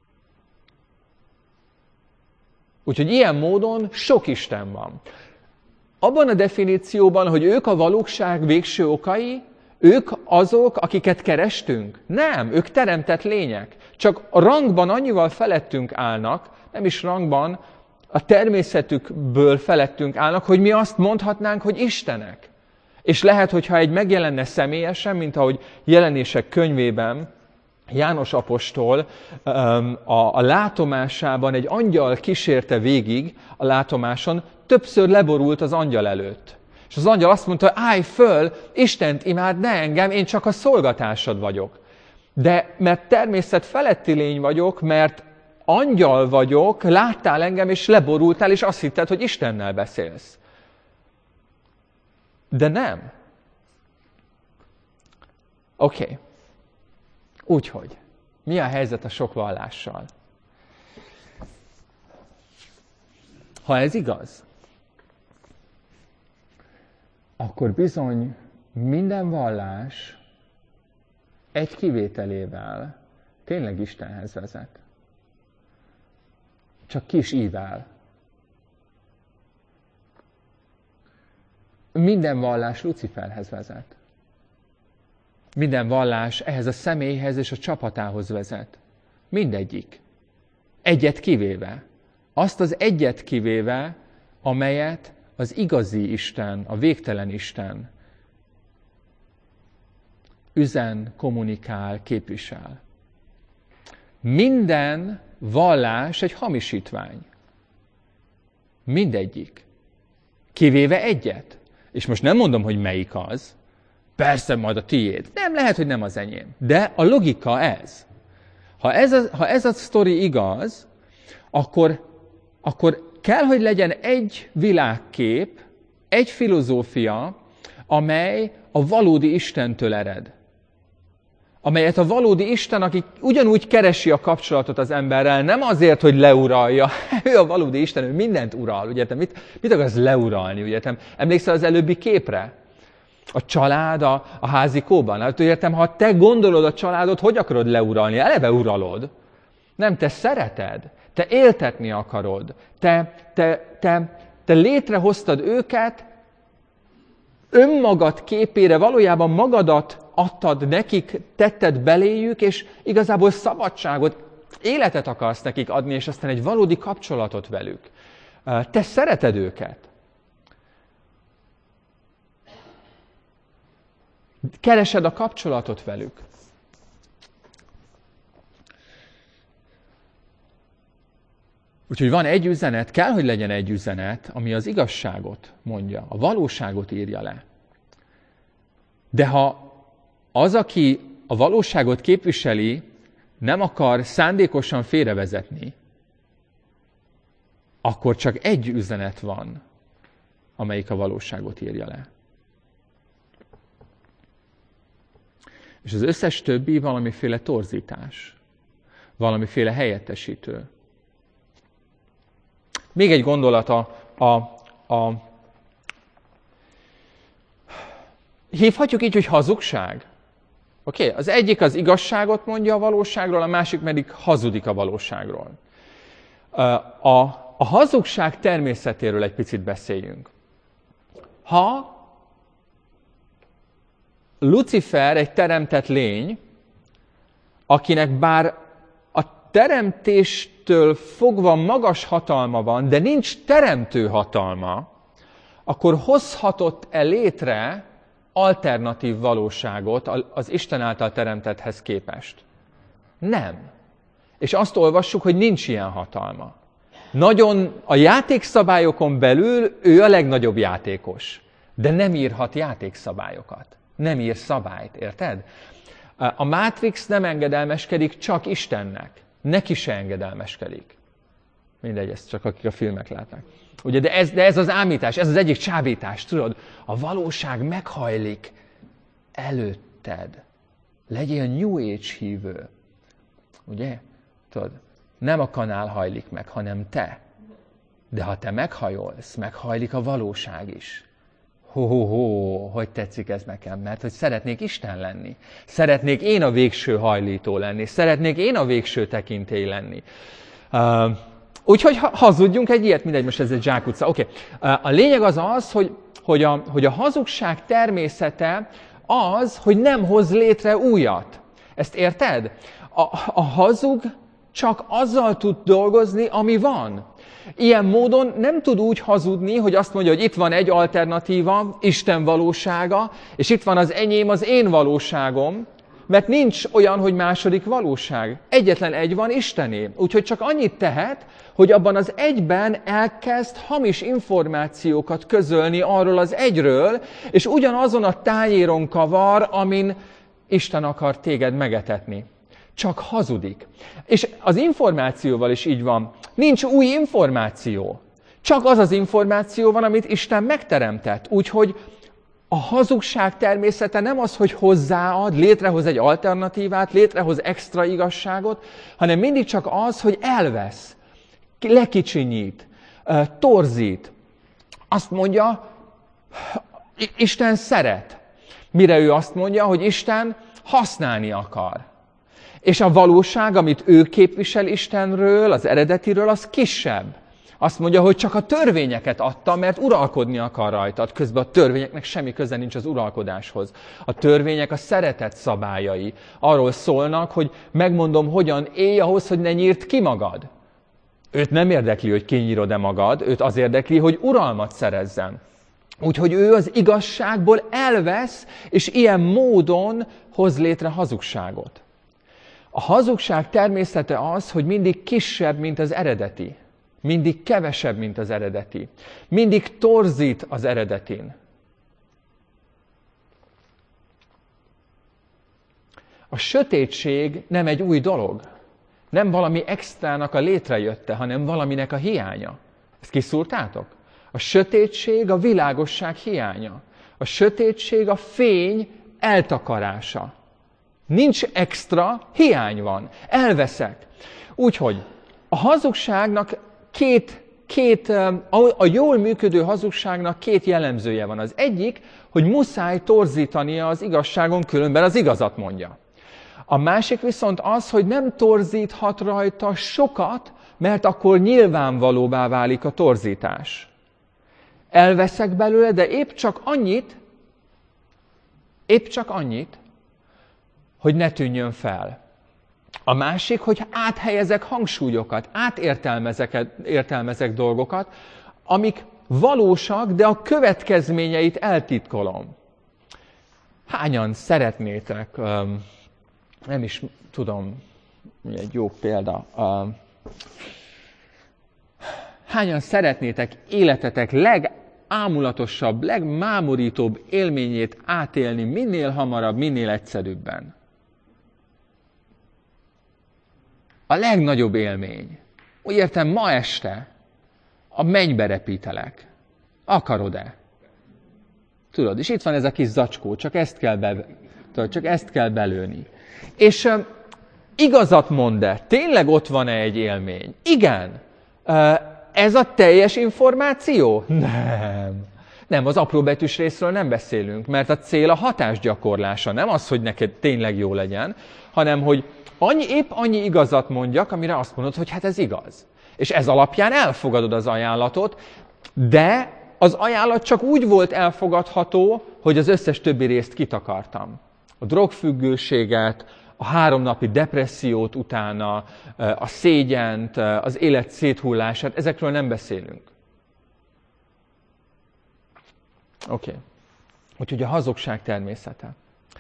S3: Úgyhogy ilyen módon sok Isten van. Abban a definícióban, hogy ők a valóság végső okai, ők azok, akiket kerestünk? Nem, ők teremtett lények. Csak a rangban annyival felettünk állnak, nem is rangban, a természetükből felettünk állnak, hogy mi azt mondhatnánk, hogy Istenek. És lehet, hogyha egy megjelenne személyesen, mint ahogy Jelenések könyvében János apostol a látomásában egy angyal kísérte végig a látomáson, többször leborult az angyal előtt. És az angyal azt mondta, állj föl, Istent imád, ne engem, én csak a szolgatásod vagyok. De mert természet feletti lény vagyok, mert angyal vagyok, láttál engem, és leborultál, és azt hitted, hogy Istennel beszélsz. De nem. Oké. Okay. Úgyhogy, mi a helyzet a sok vallással? Ha ez igaz, akkor bizony minden vallás egy kivételével tényleg Istenhez vezet. Csak kis ível. Minden vallás Luciferhez vezet. Minden vallás ehhez a személyhez és a csapatához vezet. Mindegyik. Egyet kivéve. Azt az egyet kivéve, amelyet az igazi Isten, a végtelen Isten üzen, kommunikál, képvisel. Minden vallás egy hamisítvány. Mindegyik. Kivéve egyet. És most nem mondom, hogy melyik az. Persze, majd a tiéd. Nem, lehet, hogy nem az enyém. De a logika ez. Ha ez a, ha ez a sztori igaz, akkor, akkor kell, hogy legyen egy világkép, egy filozófia, amely a valódi Istentől ered. Amelyet a valódi Isten, aki ugyanúgy keresi a kapcsolatot az emberrel, nem azért, hogy leuralja. Ő a valódi Isten, ő mindent ural. Ugye, mit, mit akarsz leuralni? Ugye, emlékszel az előbbi képre? A család a, a házikóban. Hát értem, ha te gondolod a családot, hogy akarod leuralni? Eleve uralod. Nem, te szereted. Te éltetni akarod. Te, te, te, te létrehoztad őket önmagad képére, valójában magadat adtad nekik, tetted beléjük, és igazából szabadságot, életet akarsz nekik adni, és aztán egy valódi kapcsolatot velük. Te szereted őket. Keresed a kapcsolatot velük. Úgyhogy van egy üzenet, kell, hogy legyen egy üzenet, ami az igazságot mondja, a valóságot írja le. De ha az, aki a valóságot képviseli, nem akar szándékosan félrevezetni, akkor csak egy üzenet van, amelyik a valóságot írja le. És az összes többi valamiféle torzítás, valamiféle helyettesítő. Még egy gondolat a, a, a hívhatjuk így, hogy hazugság. Oké? Okay? Az egyik az igazságot mondja a valóságról, a másik pedig hazudik a valóságról. A, a hazugság természetéről egy picit beszéljünk. Ha Lucifer egy teremtett lény, akinek bár a teremtéstől fogva magas hatalma van, de nincs teremtő hatalma, akkor hozhatott-e létre alternatív valóságot az Isten által teremtetthez képest? Nem. És azt olvassuk, hogy nincs ilyen hatalma. Nagyon a játékszabályokon belül ő a legnagyobb játékos, de nem írhat játékszabályokat. Nem ír szabályt, érted? A Matrix nem engedelmeskedik csak Istennek. Neki se engedelmeskedik. Mindegy, ezt csak akik a filmek látnak. Ugye, de ez, de ez az ámítás, ez az egyik csábítás, tudod? A valóság meghajlik előtted. Legyél New Age hívő. Ugye? Tudod, nem a kanál hajlik meg, hanem te. De ha te meghajolsz, meghajlik a valóság is. Ho-ho-ho, hogy tetszik ez nekem, mert hogy szeretnék Isten lenni. Szeretnék én a végső hajlító lenni. Szeretnék én a végső tekintély lenni. Uh, úgyhogy ha, hazudjunk egy ilyet, mindegy, most ez egy zsákutca. Okay. Uh, a lényeg az az, hogy, hogy, a, hogy a hazugság természete az, hogy nem hoz létre újat. Ezt érted? A, a hazug csak azzal tud dolgozni, ami van. Ilyen módon nem tud úgy hazudni, hogy azt mondja, hogy itt van egy alternatíva, Isten valósága, és itt van az enyém, az én valóságom, mert nincs olyan, hogy második valóság. Egyetlen egy van, Istené. Úgyhogy csak annyit tehet, hogy abban az egyben elkezd hamis információkat közölni arról az egyről, és ugyanazon a tányéron kavar, amin Isten akar téged megetetni. Csak hazudik. És az információval is így van. Nincs új információ. Csak az az információ van, amit Isten megteremtett. Úgyhogy a hazugság természete nem az, hogy hozzáad, létrehoz egy alternatívát, létrehoz extra igazságot, hanem mindig csak az, hogy elvesz, lekicsinyít, torzít. Azt mondja, Isten szeret. Mire ő azt mondja, hogy Isten használni akar. És a valóság, amit ő képvisel Istenről, az eredetiről, az kisebb. Azt mondja, hogy csak a törvényeket adta, mert uralkodni akar rajtad. Közben a törvényeknek semmi köze nincs az uralkodáshoz. A törvények a szeretet szabályai. Arról szólnak, hogy megmondom, hogyan élj ahhoz, hogy ne nyírd ki magad. Őt nem érdekli, hogy kinyírod-e magad, őt az érdekli, hogy uralmat szerezzen. Úgyhogy ő az igazságból elvesz, és ilyen módon hoz létre hazugságot. A hazugság természete az, hogy mindig kisebb, mint az eredeti. Mindig kevesebb, mint az eredeti. Mindig torzít az eredetin. A sötétség nem egy új dolog. Nem valami extrának a létrejötte, hanem valaminek a hiánya. Ezt kiszúrtátok? A sötétség a világosság hiánya. A sötétség a fény eltakarása. Nincs extra, hiány van. Elveszek. Úgyhogy a hazugságnak két, két, a jól működő hazugságnak két jellemzője van. Az egyik, hogy muszáj torzítania az igazságon, különben az igazat mondja. A másik viszont az, hogy nem torzíthat rajta sokat, mert akkor nyilvánvalóvá válik a torzítás. Elveszek belőle, de épp csak annyit, épp csak annyit, hogy ne tűnjön fel. A másik, hogy áthelyezek hangsúlyokat, átértelmezek értelmezek dolgokat, amik valósak, de a következményeit eltitkolom. Hányan szeretnétek, nem is tudom, egy jó példa, hányan szeretnétek életetek legámulatosabb, legmámorítóbb élményét átélni minél hamarabb, minél egyszerűbben? A legnagyobb élmény. Úgy értem, ma este a mennybe repítelek. Akarod-e? Tudod, és itt van ez a kis zacskó, csak ezt kell, be, tudod, csak ezt kell belőni. És uh, igazat mond-e? Tényleg ott van-e egy élmény? Igen. Uh, ez a teljes információ? Nem. Nem, az apróbetűs részről nem beszélünk, mert a cél a hatásgyakorlása, nem az, hogy neked tényleg jó legyen, hanem hogy annyi, épp annyi igazat mondjak, amire azt mondod, hogy hát ez igaz. És ez alapján elfogadod az ajánlatot, de az ajánlat csak úgy volt elfogadható, hogy az összes többi részt kitakartam. A drogfüggőséget, a háromnapi depressziót utána, a szégyent, az élet széthullását, ezekről nem beszélünk. Oké. Okay. Úgyhogy a hazugság természete.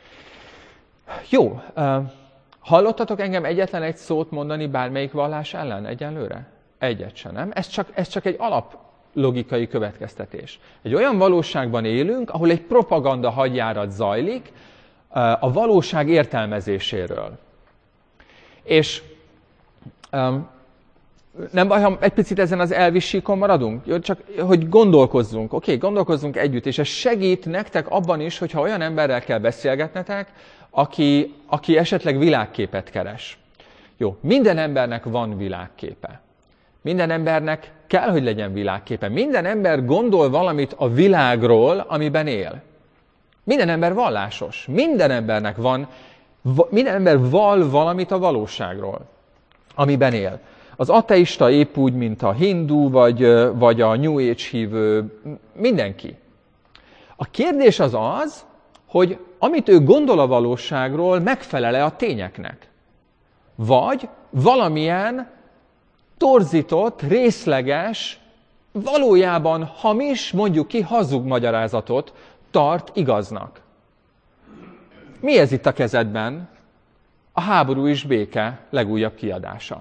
S3: Jó. Hallottatok engem egyetlen egy szót mondani bármelyik vallás ellen egyenlőre? Egyet sem, nem? Ez csak, ez csak egy alaplogikai következtetés. Egy olyan valóságban élünk, ahol egy propaganda hadjárat zajlik a valóság értelmezéséről. És um, nem baj, ha egy picit ezen az elvi síkon maradunk? Jó, csak hogy gondolkozzunk. Oké, okay, gondolkozzunk együtt, és ez segít nektek abban is, hogyha olyan emberrel kell beszélgetnetek, aki, aki esetleg világképet keres. Jó, minden embernek van világképe. Minden embernek kell, hogy legyen világképe. Minden ember gondol valamit a világról, amiben él. Minden ember vallásos. Minden embernek van, minden ember val valamit a valóságról, amiben él. Az ateista épp úgy, mint a hindu, vagy, vagy a New Age hívő, mindenki. A kérdés az az, hogy amit ő gondol a valóságról, megfelel-e a tényeknek. Vagy valamilyen torzított, részleges, valójában hamis, mondjuk ki hazug magyarázatot tart igaznak. Mi ez itt a kezedben? A Háború és béke legújabb kiadása.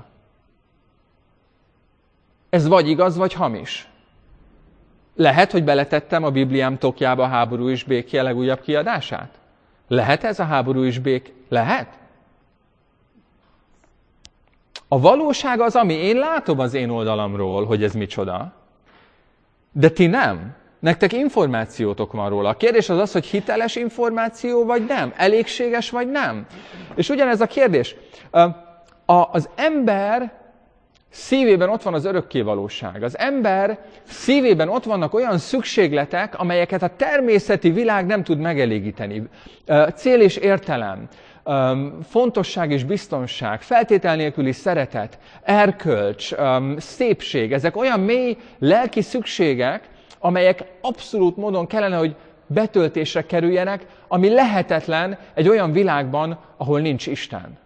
S3: Ez vagy igaz, vagy hamis. Lehet, hogy beletettem a Bibliám tokjába a Háború és béke legújabb kiadását? Lehet ez a Háború és bék? Lehet? A valóság az, ami én látom az én oldalamról, hogy ez micsoda. De ti nem. Nektek információtok van róla. A kérdés az az, hogy hiteles információ vagy nem. Elégséges vagy nem. És ugyanez a kérdés. Az ember szívében ott van az örökké valóság. Az ember szívében ott vannak olyan szükségletek, amelyeket a természeti világ nem tud megelégíteni. Cél és értelem, fontosság és biztonság, feltétel nélküli szeretet, erkölcs, szépség, ezek olyan mély lelki szükségek, amelyek abszolút módon kellene, hogy betöltésre kerüljenek, ami lehetetlen egy olyan világban, ahol nincs Isten.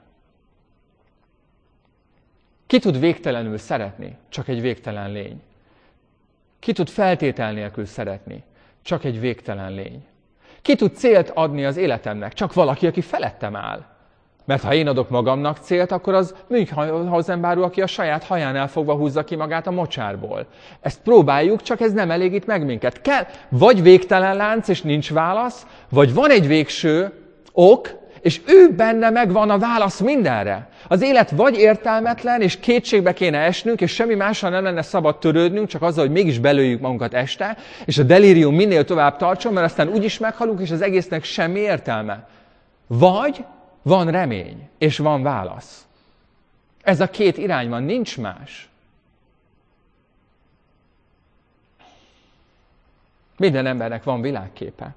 S3: Ki tud végtelenül szeretni? Csak egy végtelen lény. Ki tud feltétel nélkül szeretni? Csak egy végtelen lény. Ki tud célt adni az életemnek? Csak valaki, aki felettem áll. Mert ha én adok magamnak célt, akkor az Münchhausen báró, aki a saját hajánál fogva húzza ki magát a mocsárból. Ezt próbáljuk, csak ez nem elégít meg minket. Kell, vagy végtelen lánc, és nincs válasz, vagy van egy végső ok, és ő benne megvan a válasz mindenre. Az élet vagy értelmetlen, és kétségbe kéne esnünk, és semmi mással nem lenne szabad törődnünk, csak azzal, hogy mégis belőjük magunkat este, és a delírium minél tovább tartson, mert aztán úgyis meghalunk, és az egésznek semmi értelme. Vagy van remény, és van válasz. Ez a két irány van, nincs más. Minden embernek van világképe.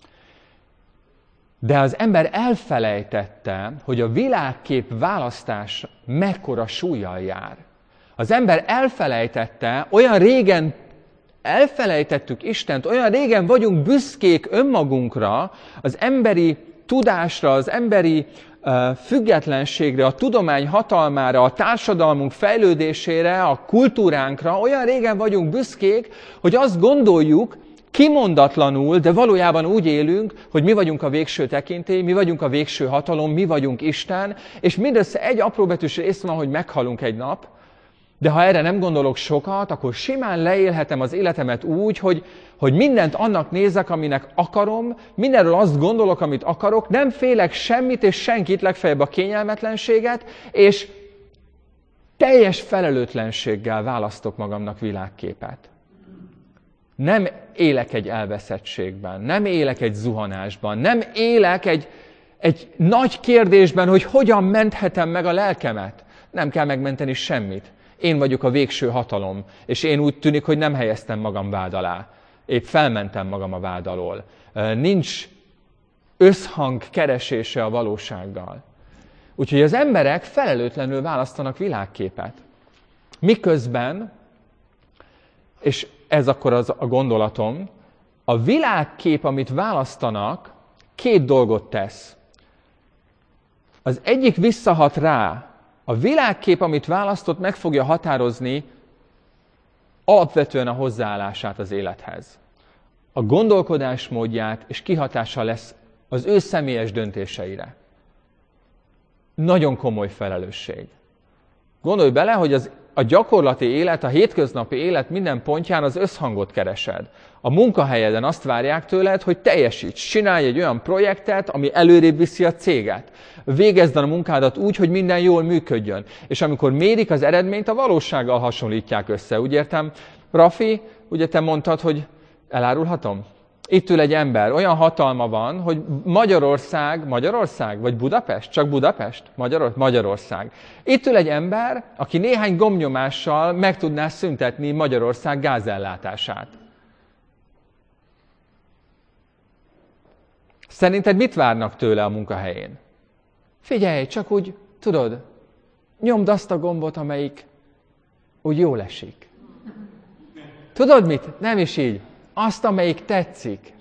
S3: De az ember elfelejtette, hogy a világkép választás mekkora súllyal jár. Az ember elfelejtette, olyan régen elfelejtettük Istent, olyan régen vagyunk büszkék önmagunkra, az emberi tudásra, az emberi uh, függetlenségre, a tudomány hatalmára, a társadalmunk fejlődésére, a kultúránkra, olyan régen vagyunk büszkék, hogy azt gondoljuk, kimondatlanul, de valójában úgy élünk, hogy mi vagyunk a végső tekintély, mi vagyunk a végső hatalom, mi vagyunk Isten, és mindössze egy apróbetűs rész van, hogy meghalunk egy nap, de ha erre nem gondolok sokat, akkor simán leélhetem az életemet úgy, hogy, hogy mindent annak nézek, aminek akarom, mindenről azt gondolok, amit akarok, nem félek semmit és senkit, legfeljebb a kényelmetlenséget, és teljes felelőtlenséggel választok magamnak világképet. Nem élek egy elveszettségben, nem élek egy zuhanásban, nem élek egy, egy nagy kérdésben, hogy hogyan menthetem meg a lelkemet. Nem kell megmenteni semmit. Én vagyok a végső hatalom, és én úgy tűnik, hogy nem helyeztem magam vád alá. Épp felmentem magam a vád alól. Nincs összhang keresése a valósággal. Úgyhogy az emberek felelőtlenül választanak világképet. Miközben, és ez akkor az a gondolatom, a világkép, amit választanak, két dolgot tesz. Az egyik visszahat rá. A világkép, amit választott, meg fogja határozni alapvetően a hozzáállását az élethez. A gondolkodásmódját, és kihatással lesz az ő személyes döntéseire. Nagyon komoly felelősség. Gondolj bele, hogy az a gyakorlati élet, a hétköznapi élet minden pontján az összhangot keresed. A munkahelyeden azt várják tőled, hogy teljesíts, csinálj egy olyan projektet, ami előrébb viszi a céget. Végezd a munkádat úgy, hogy minden jól működjön. És amikor mérik az eredményt, a valósággal hasonlítják össze. Úgy értem, Rafi, ugye te mondtad, hogy elárulhatom? Itt ül egy ember, olyan hatalma van, hogy Magyarország, Magyarország, vagy Budapest? Csak Budapest? Magyar, Magyarország. Itt ül egy ember, aki néhány gombnyomással meg tudná szüntetni Magyarország gázellátását. Szerinted mit várnak tőle a munkahelyén? Figyelj, csak úgy, tudod, nyomd azt a gombot, amelyik úgy jól esik. Tudod mit? Nem is így. Azt, amelyik tetszik.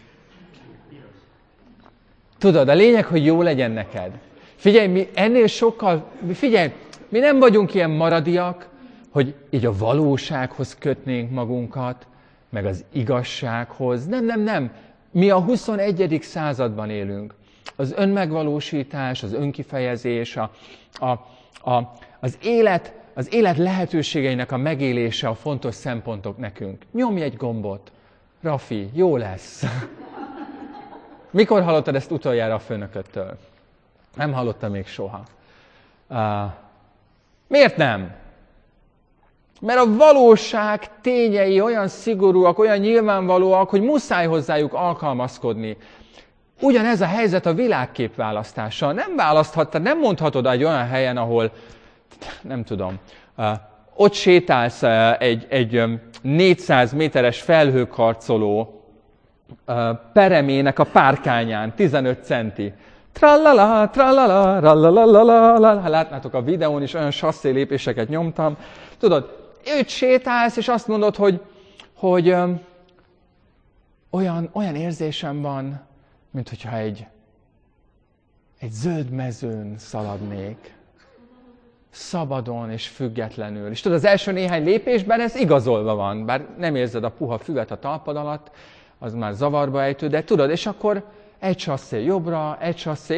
S3: Tudod, a lényeg, hogy jó legyen neked. Figyelj, mi ennél sokkal, figyelj, mi nem vagyunk ilyen maradiak, hogy így a valósághoz kötnénk magunkat, meg az igazsághoz. Nem, nem, nem. Mi a huszonegyedik században élünk. Az önmegvalósítás, az önkifejezés, a, a, a, az élet, az élet lehetőségeinek a megélése a fontos szempontok nekünk. Nyomj egy gombot. Rafi, jó lesz. Mikor hallottad ezt utoljára a főnököttől? Nem hallottam még soha. Uh, miért nem? Mert a valóság tényei olyan szigorúak, olyan nyilvánvalóak, hogy muszáj hozzájuk alkalmazkodni. Ugyanez a helyzet a világkép választással. Nem választhattad, nem mondhatod egy olyan helyen, ahol, nem tudom, uh, ott sétálsz uh, egy, egy um, négyszáz méteres felhőkarcoló uh, peremének a párkányán, tizenöt centi. trallala, trallala, rallalalalala. Látnátok a videón is, olyan sasszé lépéseket nyomtam. Tudod, őt sétálsz, és azt mondod, hogy, hogy öm, olyan, olyan érzésem van, mint hogyha egy, egy zöld mezőn szaladnék. Szabadon és függetlenül. És tudod, az első néhány lépésben ez igazolva van, bár nem érzed a puha füvet a talpad alatt, az már zavarba ejtő, de tudod, és akkor egy sasszé jobbra, egy sasszé...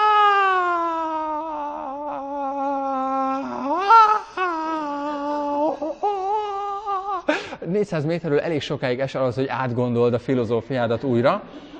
S3: négyszáz méterről elég sokáig esel az, hogy átgondold a filozófiádat újra.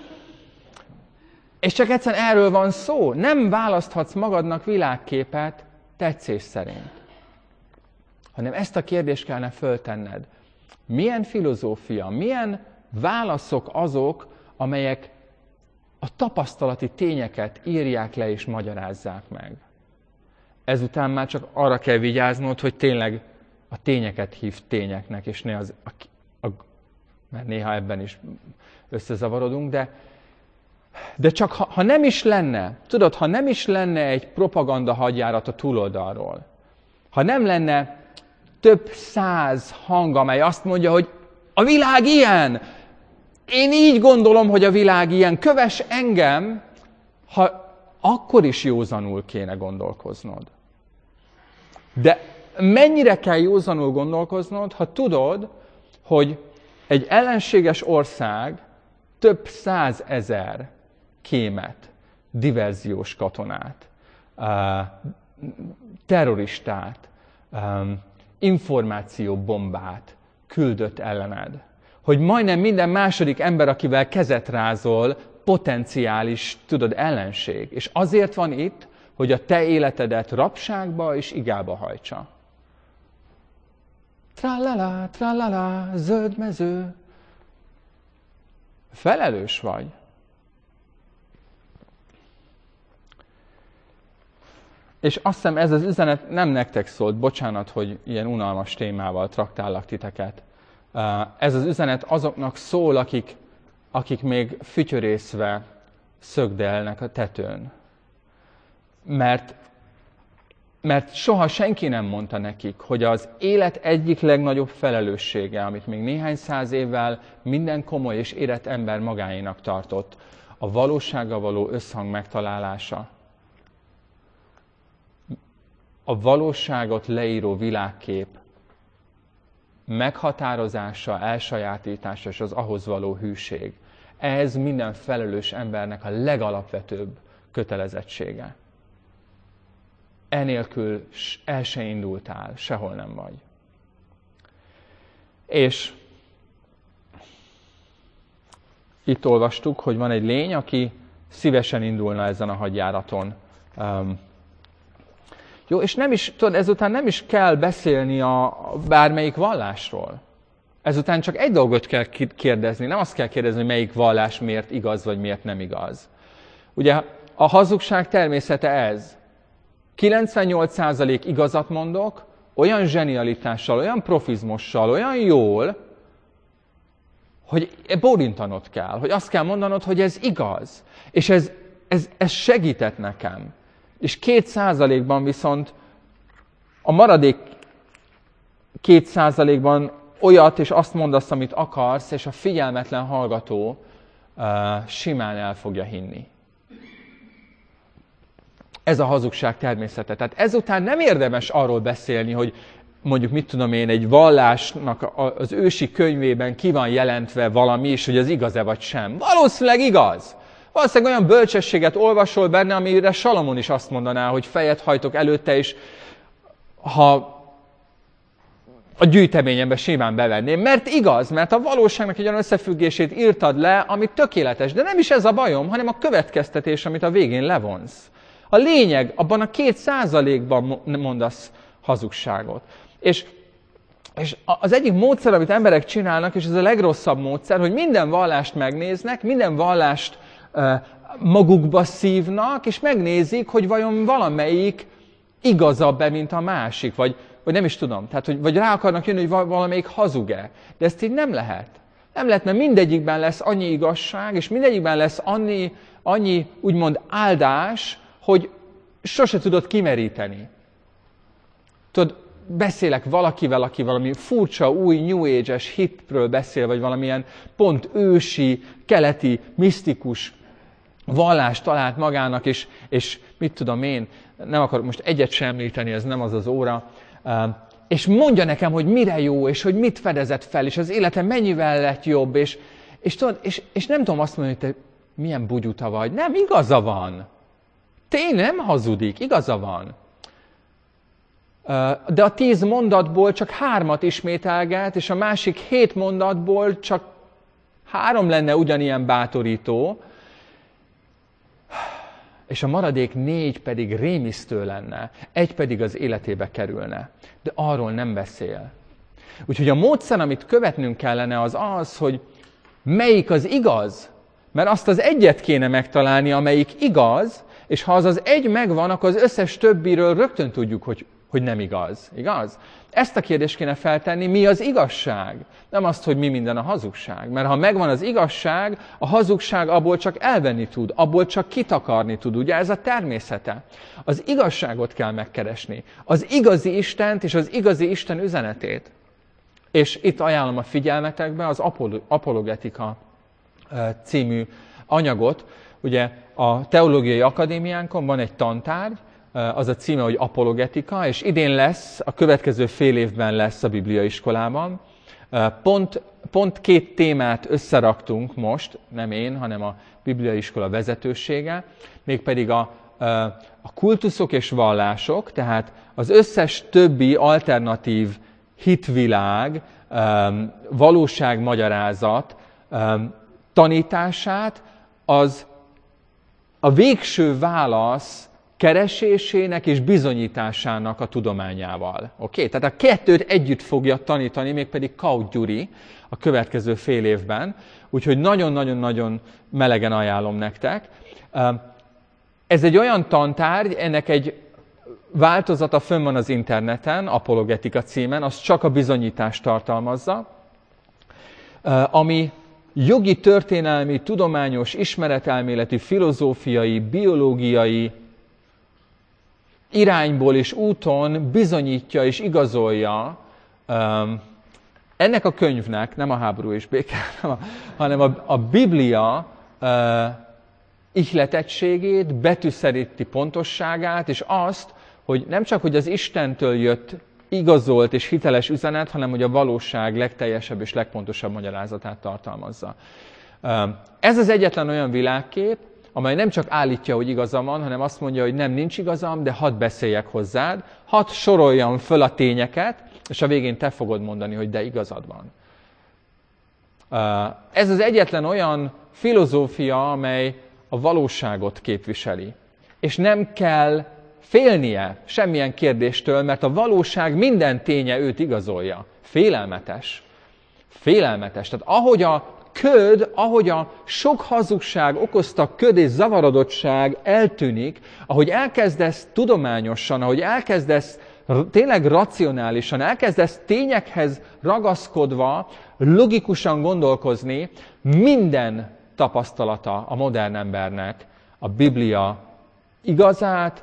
S3: És csak egyszerűen erről van szó. Nem választhatsz magadnak világképet tetszés szerint. Hanem ezt a kérdést kellene föltenned. Milyen filozófia, milyen válaszok azok, amelyek a tapasztalati tényeket írják le és magyarázzák meg. Ezután már csak arra kell vigyáznod, hogy tényleg a tényeket hív tényeknek, és ne az, a, a, mert néha ebben is összezavarodunk, de, de csak ha, ha nem is lenne, tudod, ha nem is lenne egy propaganda hadjárat a túloldalról, ha nem lenne több száz hang, amely azt mondja, hogy a világ ilyen, én így gondolom, hogy a világ ilyen, kövess engem, ha akkor is józanul kéne gondolkoznod. De mennyire kell józanul gondolkoznod, ha tudod, hogy egy ellenséges ország több százezer kémet, diverziós katonát, terroristát, információbombát küldött ellened. Hogy majdnem minden második ember, akivel kezet rázol, potenciális, tudod, ellenség. És azért van itt, hogy a te életedet rabságba és igába hajtsa. Trallala, trallala, zöld mező. Felelős vagy. És azt hiszem, ez az üzenet nem nektek szólt, bocsánat, hogy ilyen unalmas témával traktállak titeket. Ez az üzenet azoknak szól, akik, akik még fütyörészve szögdelnek a tetőn. Mert, mert soha senki nem mondta nekik, hogy az élet egyik legnagyobb felelőssége, amit még néhány száz évvel minden komoly és érett ember magáénak tartott, a valósággal való összhang megtalálása. A valóságot leíró világkép meghatározása, elsajátítása és az ahhoz való hűség. Ez minden felelős embernek a legalapvetőbb kötelezettsége. Enélkül el se indultál, sehol nem vagy. És itt olvastuk, hogy van egy lény, aki szívesen indulna ezen a hadjáraton. Um, Jó, és nem is, tudod, ezután nem is kell beszélni a, a bármelyik vallásról. Ezután csak egy dolgot kell kérdezni, nem azt kell kérdezni, hogy melyik vallás miért igaz, vagy miért nem igaz. Ugye a hazugság természete ez. kilencvennyolc százalék igazat mondok, olyan zsenialitással, olyan profizmussal, olyan jól, hogy bólintanod kell, hogy azt kell mondanod, hogy ez igaz. És ez, ez, ez segített nekem. És két százalékban viszont a maradék két százalékban olyat, és azt mondasz, amit akarsz, és a figyelmetlen hallgató uh, simán el fogja hinni. Ez a hazugság természete. Tehát ezután nem érdemes arról beszélni, hogy mondjuk mit tudom én, egy vallásnak az ősi könyvében ki van jelentve valami, és hogy az igaz-e vagy sem. Valószínűleg igaz. Valószínűleg olyan bölcsességet olvasol benne, amire Salamon is azt mondaná, hogy fejet hajtok előtte, és ha a gyűjteményembe simán bevenném. Mert igaz, mert a valóságnak egy olyan összefüggését írtad le, ami tökéletes. De nem is ez a bajom, hanem a következtetés, amit a végén levonsz. A lényeg, abban a két százalékban mondasz hazugságot. És, és az egyik módszer, amit emberek csinálnak, és ez a legrosszabb módszer, hogy minden vallást megnéznek, minden vallást uh, magukba szívnak, és megnézik, hogy vajon valamelyik igazabb-e, mint a másik, vagy, vagy nem is tudom, tehát, hogy, vagy rá akarnak jönni, hogy valamelyik hazug-e. De ezt így nem lehet. Nem lehet, mert mindegyikben lesz annyi igazság, és mindegyikben lesz annyi, annyi úgymond áldás, hogy sose tudod kimeríteni. Tudod, beszélek valakivel, aki valami furcsa, új, New Age-es hitről beszél, vagy valamilyen pont ősi, keleti, misztikus vallást talált magának, és, és mit tudom én, nem akarok most egyet sem említeni, ez nem az az óra, és mondja nekem, hogy mire jó, és hogy mit fedezett fel, és az életem mennyivel lett jobb, és, és, tudod, és, és nem tudom azt mondani, hogy te milyen bugyuta vagy. Nem, igaza van. Tényleg nem hazudik, igaza van. De a tíz mondatból csak hármat ismételget, és a másik hét mondatból csak három lenne ugyanilyen bátorító, és a maradék négy pedig rémisztő lenne, egy pedig az életébe kerülne. De arról nem beszél. Úgyhogy a módszer, amit követnünk kellene, az az, hogy melyik az igaz, mert azt az egyet kéne megtalálni, amelyik igaz, és ha az az egy megvan, akkor az összes többiről rögtön tudjuk, hogy, hogy nem igaz. Igaz? Ezt a kérdést kéne feltenni, mi az igazság? Nem azt, hogy mi minden a hazugság. Mert ha megvan az igazság, a hazugság abból csak elvenni tud, abból csak kitakarni tud. Ugye ez a természete. Az igazságot kell megkeresni. Az igazi Istent és az igazi Isten üzenetét. És itt ajánlom a figyelmetekbe az Apologetika című anyagot. Ugye a Teológiai Akadémiánkon van egy tantárgy, az a címe, hogy Apologetika, és idén lesz, a következő fél évben lesz a bibliaiskolában. Pont, pont két témát összeraktunk most, nem én, hanem a bibliaiskola vezetősége, mégpedig a, a kultuszok és vallások, tehát az összes többi alternatív hitvilág, valóságmagyarázat tanítását az a végső válasz keresésének és bizonyításának a tudományával. Oké? Okay? Tehát a kettőt együtt fogja tanítani, mégpedig Kaut Gyuri a következő fél évben. Úgyhogy nagyon-nagyon-nagyon melegen ajánlom nektek. Ez egy olyan tantárgy, ennek egy változata fönn van az interneten, Apologetika címen, az csak a bizonyítást tartalmazza, ami jogi, történelmi, tudományos, ismeretelméleti, filozófiai, biológiai irányból és úton bizonyítja és igazolja um, ennek a könyvnek, nem a Háború és béke, hanem a, a Biblia uh, ihletettségét, betűszerinti pontosságát, és azt, hogy nem csak, hogy az Istentől jött igazolt és hiteles üzenet, hanem hogy a valóság legteljesebb és legpontosabb magyarázatát tartalmazza. Ez az egyetlen olyan világkép, amely nem csak állítja, hogy igazam van, hanem azt mondja, hogy nem, nincs igazam, de hadd beszéljek hozzád, hadd soroljam föl a tényeket, és a végén te fogod mondani, hogy de igazad van. Ez az egyetlen olyan filozófia, amely a valóságot képviseli. És nem kell félnie semmilyen kérdéstől, mert a valóság minden ténye őt igazolja. Félelmetes. Félelmetes. Tehát ahogy a köd, ahogy a sok hazugság okozta köd és zavarodottság eltűnik, ahogy elkezdesz tudományosan, ahogy elkezdesz tényleg racionálisan, elkezdesz tényekhez ragaszkodva, logikusan gondolkozni, minden tapasztalata a modern embernek a Biblia igazát,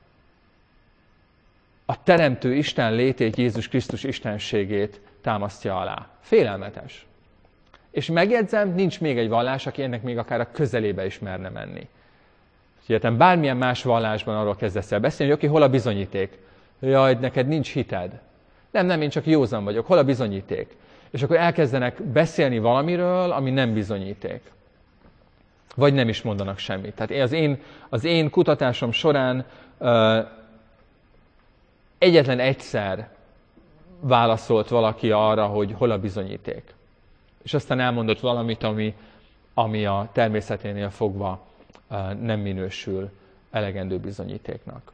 S3: a teremtő Isten létét, Jézus Krisztus istenségét támasztja alá. Félelmetes. És megjegyzem, nincs még egy vallás, aki ennek még akár a közelébe is merne menni. Úgyhogy bármilyen más vallásban arról kezdesz el beszélni, hogy oké, hol a bizonyíték? Jaj, neked nincs hited. Nem, nem, én csak józan vagyok. Hol a bizonyíték? És akkor elkezdenek beszélni valamiről, ami nem bizonyíték. Vagy nem is mondanak semmit. Tehát az én, az én kutatásom során uh, egyetlen egyszer válaszolt valaki arra, hogy hol a bizonyíték. És aztán elmondott valamit, ami, ami a természeténél fogva uh, nem minősül elegendő bizonyítéknak.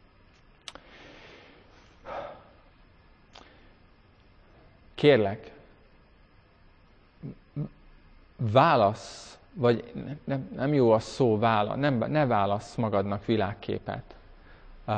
S3: Kérlek, válasz, vagy nem, nem jó a szó, válasz, nem, ne válasz magadnak világképet. Uh,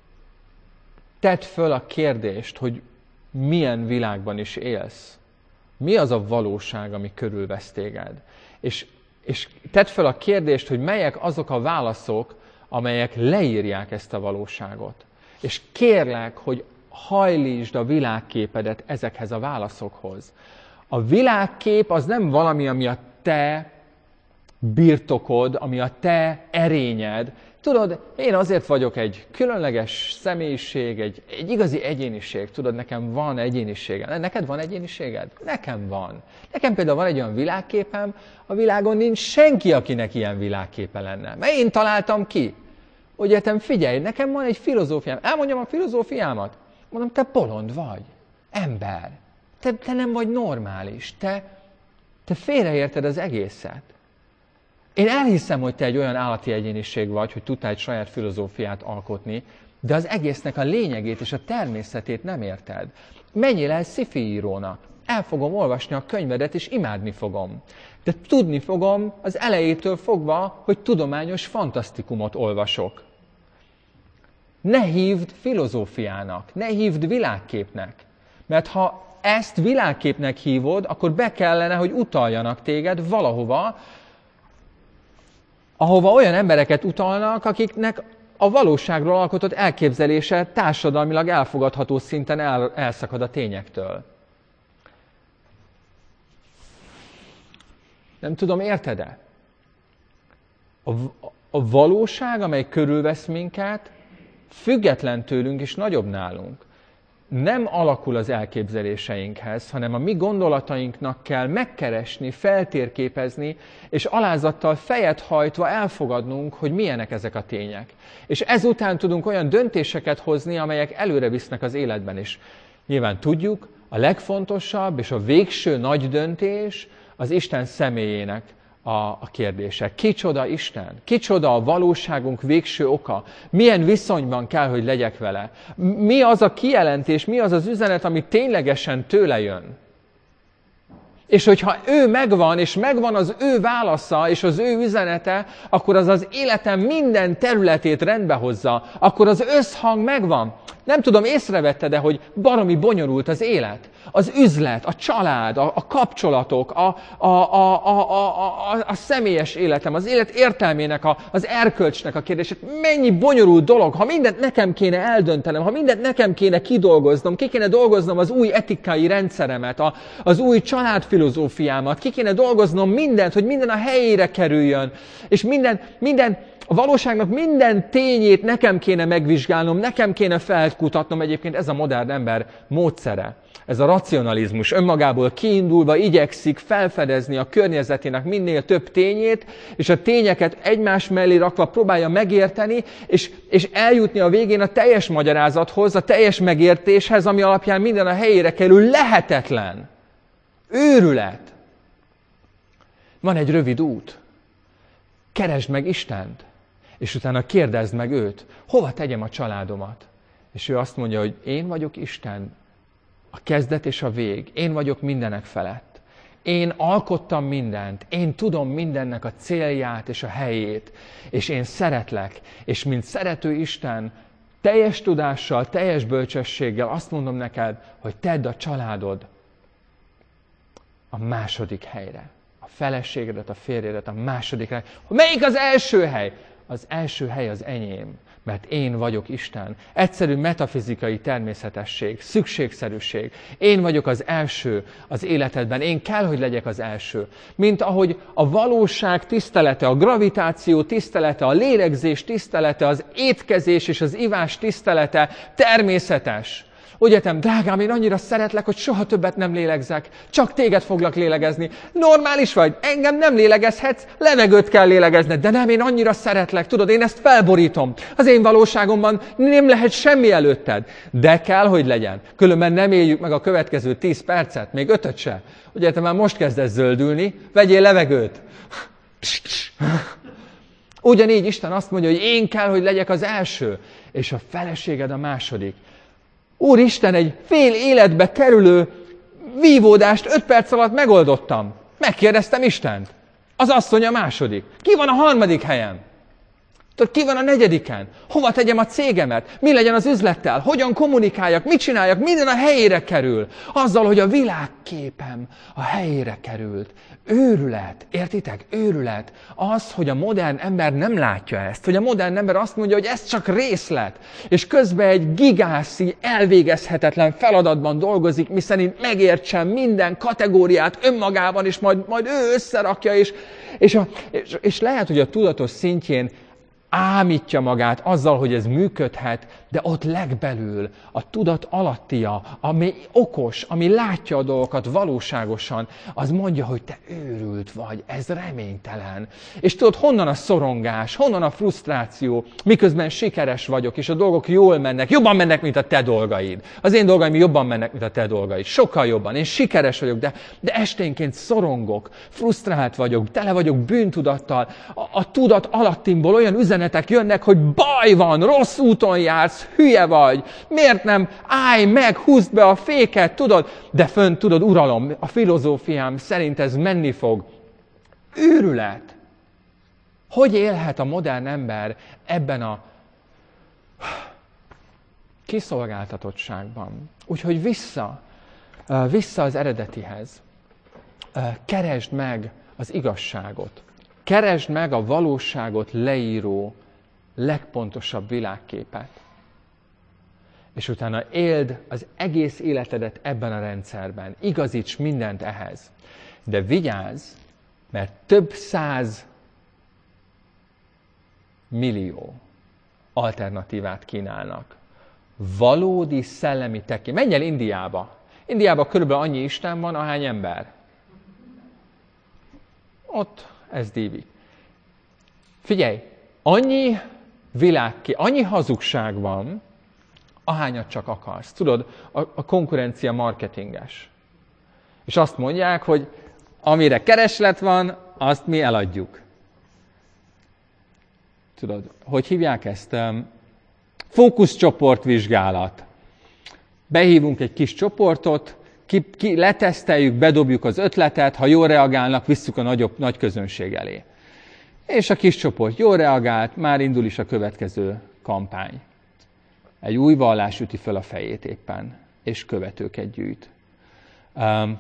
S3: tedd föl a kérdést, hogy milyen világban is élsz. Mi az a valóság, ami körülvesz téged? És, és tedd fel a kérdést, hogy melyek azok a válaszok, amelyek leírják ezt a valóságot. És kérlek, hogy hajlítsd a világképedet ezekhez a válaszokhoz. A világkép az nem valami, ami a te birtokod, ami a te erényed. Tudod, én azért vagyok egy különleges személyiség, egy, egy igazi egyéniség. Tudod, nekem van egyéniségem. Neked van egyéniséged? Nekem van. Nekem például van egy olyan világképem, a világon nincs senki, akinek ilyen világképe lenne. Mert én találtam ki. Ugye, te figyelj, nekem van egy filozófiám. Elmondjam a filozófiámat? Mondom, te bolond vagy. Ember. Te, te nem vagy normális. Te, te félreérted az egészet. Én elhiszem, hogy te egy olyan állati egyéniség vagy, hogy tudtál egy saját filozófiát alkotni, de az egésznek a lényegét és a természetét nem érted. Menjél el sci-fi írónak. El fogom olvasni a könyvedet, és imádni fogom. De tudni fogom az elejétől fogva, hogy tudományos fantasztikumot olvasok. Ne hívd filozófiának, ne hívd világképnek. Mert ha ezt világképnek hívod, akkor be kellene, hogy utaljanak téged valahova, ahova olyan embereket utalnak, akiknek a valóságról alkotott elképzelése társadalmilag elfogadható szinten el, elszakad a tényektől. Nem tudom, érted-e? A, a valóság, amely körülvesz minket, független tőlünk és nagyobb nálunk. Nem alakul az elképzeléseinkhez, hanem a mi gondolatainknak kell megkeresni, feltérképezni, és alázattal fejet hajtva elfogadnunk, hogy milyenek ezek a tények. És ezután tudunk olyan döntéseket hozni, amelyek előre visznek az életben is. Nyilván tudjuk, a legfontosabb és a végső nagy döntés az Isten személyének a, a kérdése. Kicsoda Isten? Kicsoda a valóságunk végső oka? Milyen viszonyban kell, hogy legyek vele? Mi az a kijelentés, mi az az üzenet, ami ténylegesen tőle jön? És hogyha ő megvan, és megvan az ő válasza, és az ő üzenete, akkor az az életem minden területét rendbe hozza. Akkor az összhang megvan. Nem tudom, észrevetted-e, hogy baromi bonyolult az élet? Az üzlet, a család, a, a kapcsolatok, a, a, a, a, a, a, a személyes életem, az élet értelmének, a, az erkölcsnek a kérdését. Mennyi bonyolult dolog, ha mindent nekem kéne eldöntenem, ha mindent nekem kéne kidolgoznom, ki kéne dolgoznom az új etikai rendszeremet, a, az új családfilozófiámat, ki kéne dolgoznom mindent, hogy minden a helyére kerüljön, és minden, minden a valóságnak minden tényét nekem kéne megvizsgálnom, nekem kéne felkutatnom, egyébként ez a modern ember módszere. Ez a racionalizmus önmagából kiindulva igyekszik felfedezni a környezetének minél több tényét, és a tényeket egymás mellé rakva próbálja megérteni, és, és eljutni a végén a teljes magyarázathoz, a teljes megértéshez, ami alapján minden a helyére kerül. Lehetetlen. Őrület. Van egy rövid út. Keresd meg Istent, és utána kérdezd meg őt, hova tegyem a családomat. És ő azt mondja, hogy én vagyok Isten, a kezdet és a vég. Én vagyok mindenek felett. Én alkottam mindent. Én tudom mindennek a célját és a helyét. És én szeretlek. És mint szerető Isten, teljes tudással, teljes bölcsességgel azt mondom neked, hogy tedd a családod a második helyre. A feleségedet, a férjedet a második helyre. Melyik az első hely? Az első hely az enyém. Mert én vagyok Isten. Egyszerű metafizikai természetesség, szükségszerűség. Én vagyok az első az életedben. Én kell, hogy legyek az első. Mint ahogy a valóság tisztelete, a gravitáció tisztelete, a lélegzés tisztelete, az étkezés és az ivás tisztelete természetes. Ugyatem, drágám, én annyira szeretlek, hogy soha többet nem lélegzek. Csak téged foglak lélegezni. Normális vagy? Engem nem lélegezhetsz, levegőt kell lélegezned. De nem, én annyira szeretlek, tudod, én ezt felborítom. Az én valóságomban nem lehet semmi előtted. De kell, hogy legyen. Különben nem éljük meg a következő tíz percet, még ötöt se. Ugye te már most kezdesz zöldülni, vegyél levegőt. Ugyanígy Isten azt mondja, hogy én kell, hogy legyek az első, és a feleséged a második. Úristen, egy fél életbe kerülő vívódást öt perc alatt megoldottam. Megkérdeztem Istent. Az asszony a második. Ki van a harmadik helyen? Tudod, ki van a negyediken? Hova tegyem a cégemet? Mi legyen az üzlettel? Hogyan kommunikáljak? Mit csináljak? Minden a helyére kerül. Azzal, hogy a világképem a helyére került. Őrület. Értitek? Őrület. Az, hogy a modern ember nem látja ezt. Hogy a modern ember azt mondja, hogy ez csak részlet. És közben egy gigászi, elvégezhetetlen feladatban dolgozik, miszerint megértsen minden kategóriát önmagában, és majd, majd ő összerakja, és, és, a, és, és lehet, hogy a tudatos szintjén ámítja magát azzal, hogy ez működhet, de ott legbelül a tudat alattia, ami okos, ami látja a dolgokat valóságosan, az mondja, hogy te őrült vagy, ez reménytelen. És tudod, honnan a szorongás, honnan a frusztráció, miközben sikeres vagyok, és a dolgok jól mennek, jobban mennek, mint a te dolgaid. Az én dolgaim jobban mennek, mint a te dolgaid. Sokkal jobban. Én sikeres vagyok, de, de esténként szorongok, frusztrált vagyok, tele vagyok bűntudattal. A, a tudat alattimból olyan üzenetek jönnek, hogy baj van, rossz úton jársz, hülye vagy, miért nem állj meg, húzd be a féket, tudod, de fönt tudod, uralom, a filozófiám szerint ez menni fog. Őrület. Hogy élhet a modern ember ebben a kiszolgáltatottságban? Úgyhogy vissza, vissza az eredetihez. Keresd meg az igazságot. Keresd meg a valóságot leíró legpontosabb világképet. És utána éld az egész életedet ebben a rendszerben. Igazíts mindent ehhez. De vigyázz, mert több száz millió alternatívát kínálnak. Valódi szellemi tekintet. Menj el Indiába. Indiában körülbelül annyi Isten van, ahány ember. Ott ez dívik. Figyelj, annyi világkép, annyi hazugság van, ahányat csak akarsz. Tudod, a, a konkurencia marketinges. És azt mondják, hogy amire kereslet van, azt mi eladjuk. Tudod, hogy hívják ezt? Fókuszcsoportvizsgálat. Behívunk egy kis csoportot, ki, ki, leteszteljük, bedobjuk az ötletet, ha jól reagálnak, visszük a nagyobb, nagy közönség elé. És a kis csoport jól reagált, már indul is a következő kampány. Egy új vallás üti fel a fejét éppen, és követőket gyűjt. Um,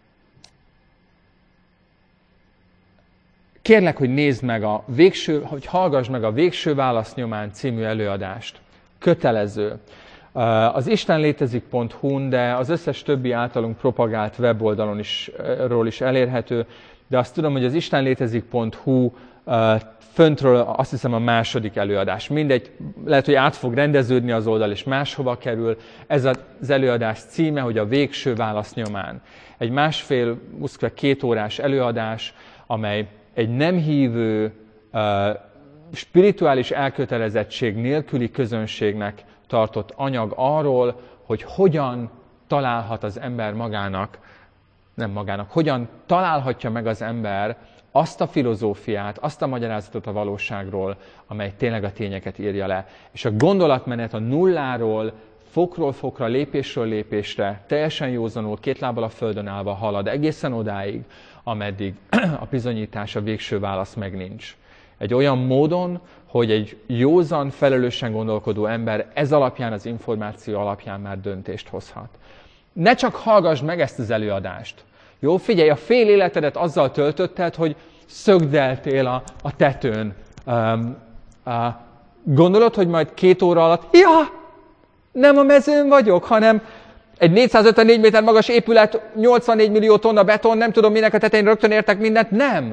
S3: kérlek, hogy nézd meg a végső, hogy hallgass meg a Végső válasz nyomán című előadást. Kötelező. Uh, az istenlétezik pont hu-n, de az összes többi általunk propagált weboldalon is, ról is elérhető, de azt tudom, hogy az istenlétezik pont hu uh, föntről azt hiszem a második előadás. Mindegy, lehet, hogy át fog rendeződni az oldal, és máshova kerül. Ez az előadás címe, hogy a Végső válasz nyomán. Egy másfél, muszkve két órás előadás, amely egy nem hívő, uh, spirituális elkötelezettség nélküli közönségnek tartott anyag arról, hogy hogyan találhat az ember magának, nem magának, hogyan találhatja meg az ember azt a filozófiát, azt a magyarázatot a valóságról, amely tényleg a tényeket írja le. És a gondolatmenet a nulláról, fokról fokra, lépésről lépésre, teljesen józanul, két lábbal a földön állva halad egészen odáig, ameddig a bizonyítás, a végső válasz meg nincs. Egy olyan módon, hogy egy józan, felelősen gondolkodó ember ez alapján, az információ alapján már döntést hozhat. Ne csak hallgassd meg ezt az előadást. Jó, figyelj, a fél életedet azzal töltötted, hogy szögdeltél a, a tetőn. Um, uh, gondolod, hogy majd két óra alatt, ja, nem a mezőn vagyok, hanem egy négyszázötvennégy méter magas épület, nyolcvannégy millió tonna beton, nem tudom minek a tetején rögtön értek mindent, nem.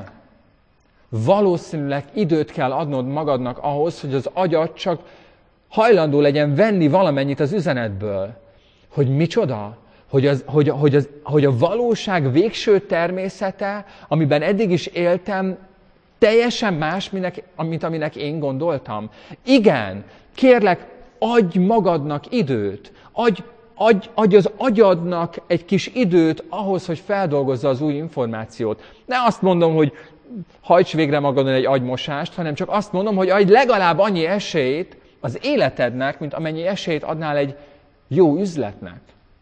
S3: Valószínűleg időt kell adnod magadnak ahhoz, hogy az agyad csak hajlandó legyen venni valamennyit az üzenetből. Hogy micsoda? Hogy, az, hogy, hogy, az, hogy a valóság végső természete, amiben eddig is éltem, teljesen más, mint aminek én gondoltam. Igen, kérlek, adj magadnak időt, adj, adj, adj az agyadnak egy kis időt ahhoz, hogy feldolgozza az új információt. Ne azt mondom, hogy hajts végre magadon egy agymosást, hanem csak azt mondom, hogy adj legalább annyi esélyt az életednek, mint amennyi esélyt adnál egy jó üzletnek.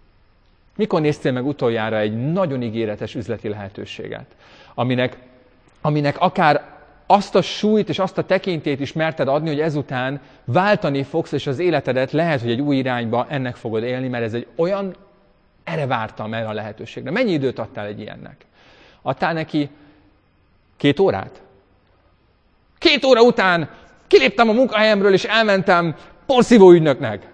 S3: Mikor néztél meg utoljára egy nagyon ígéretes üzleti lehetőséget, aminek, aminek akár azt a súlyt és azt a tekintélyt is merted adni, hogy ezután váltani fogsz, és az életedet lehet, hogy egy új irányba ennek fogod élni, mert ez egy olyan, erre vártam erre a lehetőségre. Mennyi időt adtál egy ilyennek? Adtál neki két órát? Két óra után kiléptem a munkahelyemről, és elmentem porszívó ügynöknek.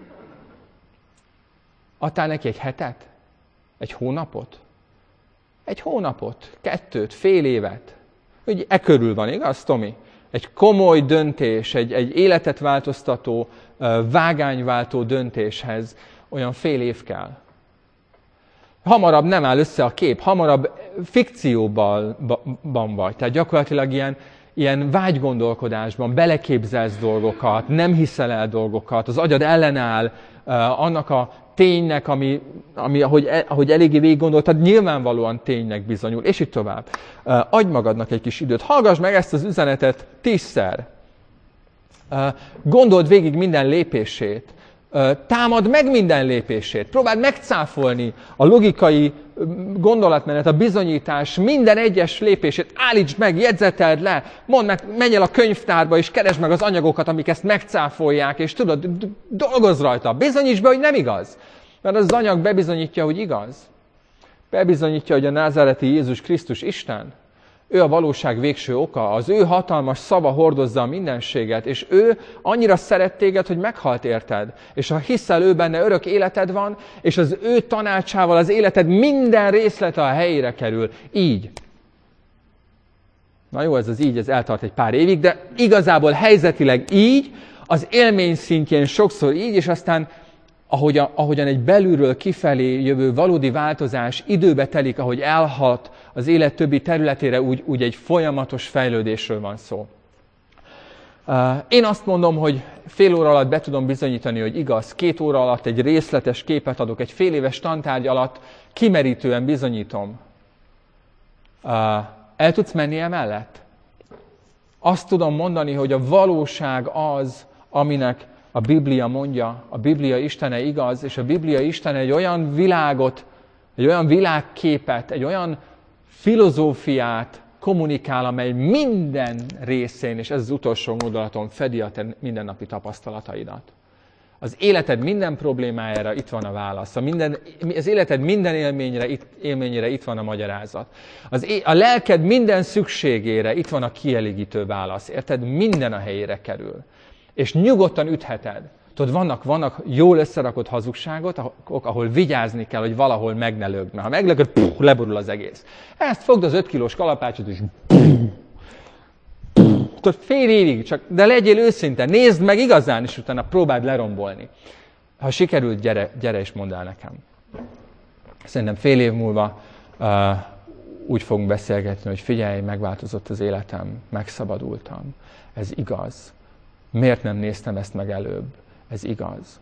S3: Adtál neki egy hetet? Egy hónapot? Egy hónapot, kettőt, fél évet. Úgy e körül van, igaz, Tomi? Egy komoly döntés, egy, egy életet változtató, vágányváltó döntéshez olyan fél év kell. Hamarabb nem áll össze a kép, hamarabb fikcióban vagy. Tehát gyakorlatilag ilyen, ilyen vágygondolkodásban beleképzelsz dolgokat, nem hiszel el dolgokat, az agyad ellenáll uh, annak a ténynek, ami, ami ahogy, ahogy eléggé végig gondoltad, nyilvánvalóan ténynek bizonyul, és így tovább. Uh, adj magadnak egy kis időt, hallgass meg ezt az üzenetet tízszer. Uh, gondold végig minden lépését. Támad meg minden lépését, próbáld megcáfolni a logikai gondolatmenet, a bizonyítás minden egyes lépését, állítsd meg, jegyzeteld le, mondd meg, menj el a könyvtárba és keresd meg az anyagokat, amik ezt megcáfolják, és tudod, dolgozz rajta, bizonyítsd be, hogy nem igaz. Mert az anyag bebizonyítja, hogy igaz. Bebizonyítja, hogy a názáreti Jézus Krisztus Isten. Ő a valóság végső oka, az ő hatalmas szava hordozza a mindenséget, és ő annyira szeret téged, hogy meghalt érted. És ha hiszel ő benne, örök életed van, és az ő tanácsával az életed minden részlete a helyére kerül. Így. Na jó, ez az így, ez eltart egy pár évig, de igazából helyzetileg így, az élmény szintjén sokszor így, és aztán ahogyan, ahogyan egy belülről kifelé jövő valódi változás időbe telik, ahogy elhat az élet többi területére, úgy, úgy egy folyamatos fejlődésről van szó. Én azt mondom, hogy fél óra alatt be tudom bizonyítani, hogy igaz, két óra alatt egy részletes képet adok, egy fél éves tantárgy alatt kimerítően bizonyítom. El tudsz menni emellett? Azt tudom mondani, hogy a valóság az, aminek a Biblia mondja, a Biblia Istene igaz, és a Biblia Istene egy olyan világot, egy olyan világképet, egy olyan filozófiát kommunikál, amely minden részén, és ez az utolsó gondolatom, fedi a te mindennapi tapasztalataidat. Az életed minden problémájára itt van a válasz. A minden, az életed minden élményre itt, élményére itt van a magyarázat. Az, a lelked minden szükségére itt van a kielégítő válasz. Érted? Minden a helyére kerül. És nyugodtan ütheted. Tudod, vannak, vannak jól összerakott hazugságot, ahol vigyázni kell, hogy valahol meg ne lögd. Mert ha meglögöd, puh, leborul az egész. Ezt fogd az öt kilós kalapácsot, és puh, puh, tudod, fél évig, csak, de legyél őszinte, nézd meg igazán, és utána próbáld lerombolni. Ha sikerült, gyere, gyere és mondd el nekem. Szerintem fél év múlva uh, úgy fogunk beszélgetni, hogy figyelj, megváltozott az életem, megszabadultam. Ez igaz. Miért nem néztem ezt meg előbb? Ez igaz.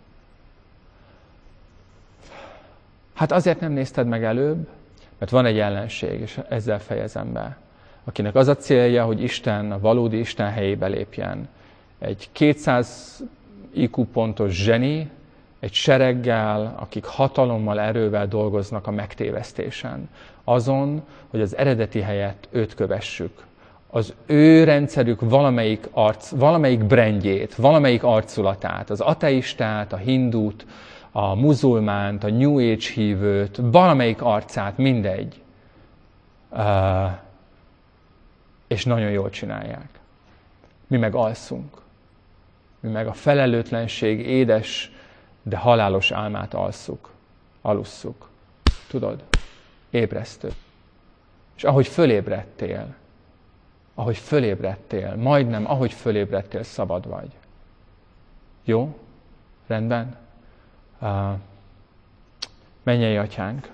S3: Hát azért nem nézted meg előbb, mert van egy ellenség, és ezzel fejezem be, akinek az a célja, hogy Isten, a valódi Isten helyébe lépjen. Egy kétszáz I Q pontos zseni, egy sereggel, akik hatalommal, erővel dolgoznak a megtévesztésen. Azon, hogy az eredeti helyett őt kövessük. Az ő rendszerük valamelyik, arc, valamelyik brandjét, valamelyik arculatát, az ateistát, a hindút, a muzulmánt, a New Age hívőt, valamelyik arcát, mindegy. Uh, és nagyon jól csinálják. Mi meg alszunk. Mi meg a felelőtlenség édes, de halálos álmát alszuk. Alusszuk. Tudod? Ébresztő. És ahogy fölébredtél, ahogy fölébredtél, majdnem ahogy fölébredtél, szabad vagy. Jó? Rendben? Uh, mennyei atyánk,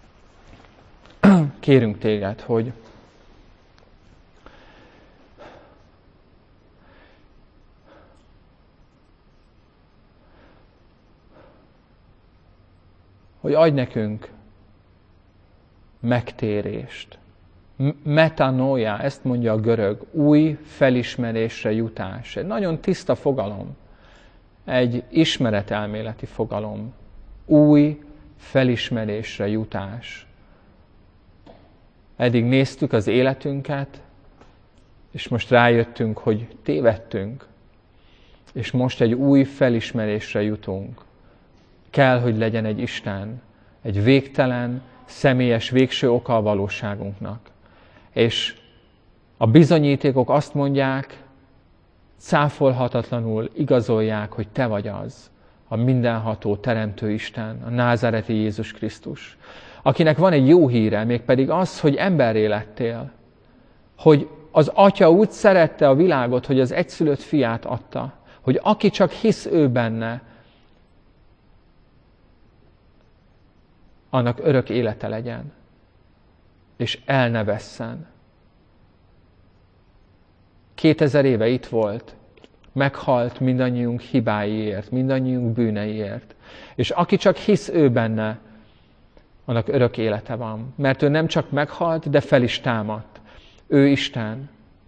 S3: kérünk téged, hogy hogy adj nekünk megtérést. Metanoia, ezt mondja a görög, új felismerésre jutás. Egy nagyon tiszta fogalom. Egy ismeretelméleti fogalom. Új felismerésre jutás. Eddig néztük az életünket, és most rájöttünk, hogy tévedtünk, és most egy új felismerésre jutunk. Kell, hogy legyen egy Isten, egy végtelen, személyes, végső oka a valóságunknak. És a bizonyítékok azt mondják, cáfolhatatlanul igazolják, hogy te vagy az, a mindenható teremtő Isten, a názáreti Jézus Krisztus, akinek van egy jó híre, mégpedig az, hogy emberré lettél, hogy az Atya úgy szerette a világot, hogy az egyszülött fiát adta, hogy aki csak hisz ő benne, annak örök élete legyen, és el ne vesszen. Kétezer éve itt volt, meghalt mindannyiunk hibáiért, mindannyiunk bűneiért, és aki csak hisz ő benne, annak örök élete van. Mert ő nem csak meghalt, de fel is támadt. Ő Isten.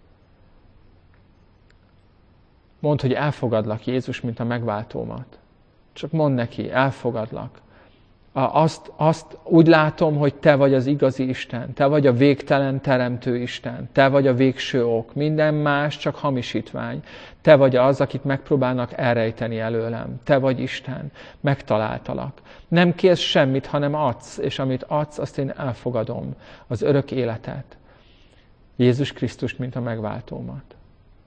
S3: Mondd, hogy elfogadlak Jézus, mint a megváltómat. Csak mondd neki, elfogadlak. Azt, azt úgy látom, hogy te vagy az igazi Isten, te vagy a végtelen teremtő Isten, te vagy a végső ok, minden más csak hamisítvány. Te vagy az, akit megpróbálnak elrejteni előlem. Te vagy Isten, megtaláltalak. Nem kérsz semmit, hanem adsz, és amit adsz, azt én elfogadom, az örök életet. Jézus Krisztust, mint a megváltómat.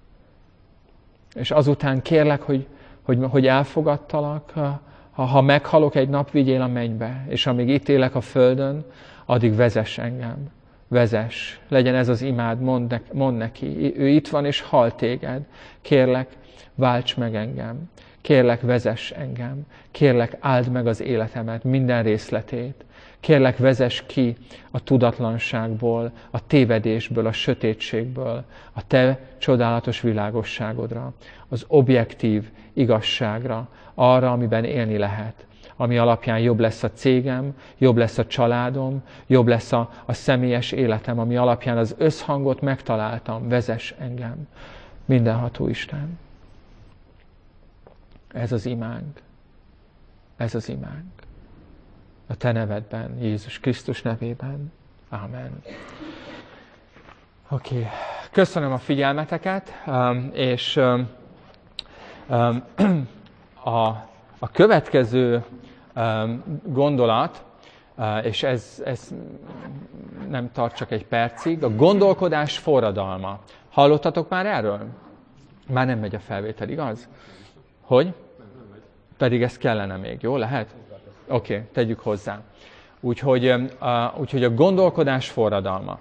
S3: És azután kérlek, hogy, hogy, hogy elfogadtalak, Ha, ha meghalok egy nap, vigyél a mennybe, és amíg itt élek a földön, addig vezess engem. Vezess. Legyen ez az imád, mondd, ne, mondd neki. Ő itt van, és hal téged. Kérlek, válts meg engem. Kérlek, vezess engem. Kérlek, áld meg az életemet, minden részletét. Kérlek, vezess ki a tudatlanságból, a tévedésből, a sötétségből, a te csodálatos világosságodra, az objektív igazságra, arra, amiben élni lehet, ami alapján jobb lesz a cégem, jobb lesz a családom, jobb lesz a, a személyes életem, ami alapján az összhangot megtaláltam, vezess engem. Mindenható Isten. Ez az imánk. Ez az imánk. A te nevedben, Jézus Krisztus nevében. Amen. Oké. Okay. Köszönöm a figyelmeteket, és a, a következő gondolat, és ez, ez nem tart csak egy percig, a gondolkodás forradalma. Hallottatok már erről? Már nem megy a felvétel, igaz? Hogy? Pedig ez kellene még, jó? Lehet? Oké, okay, tegyük hozzá. Úgyhogy a, úgyhogy a gondolkodás forradalma.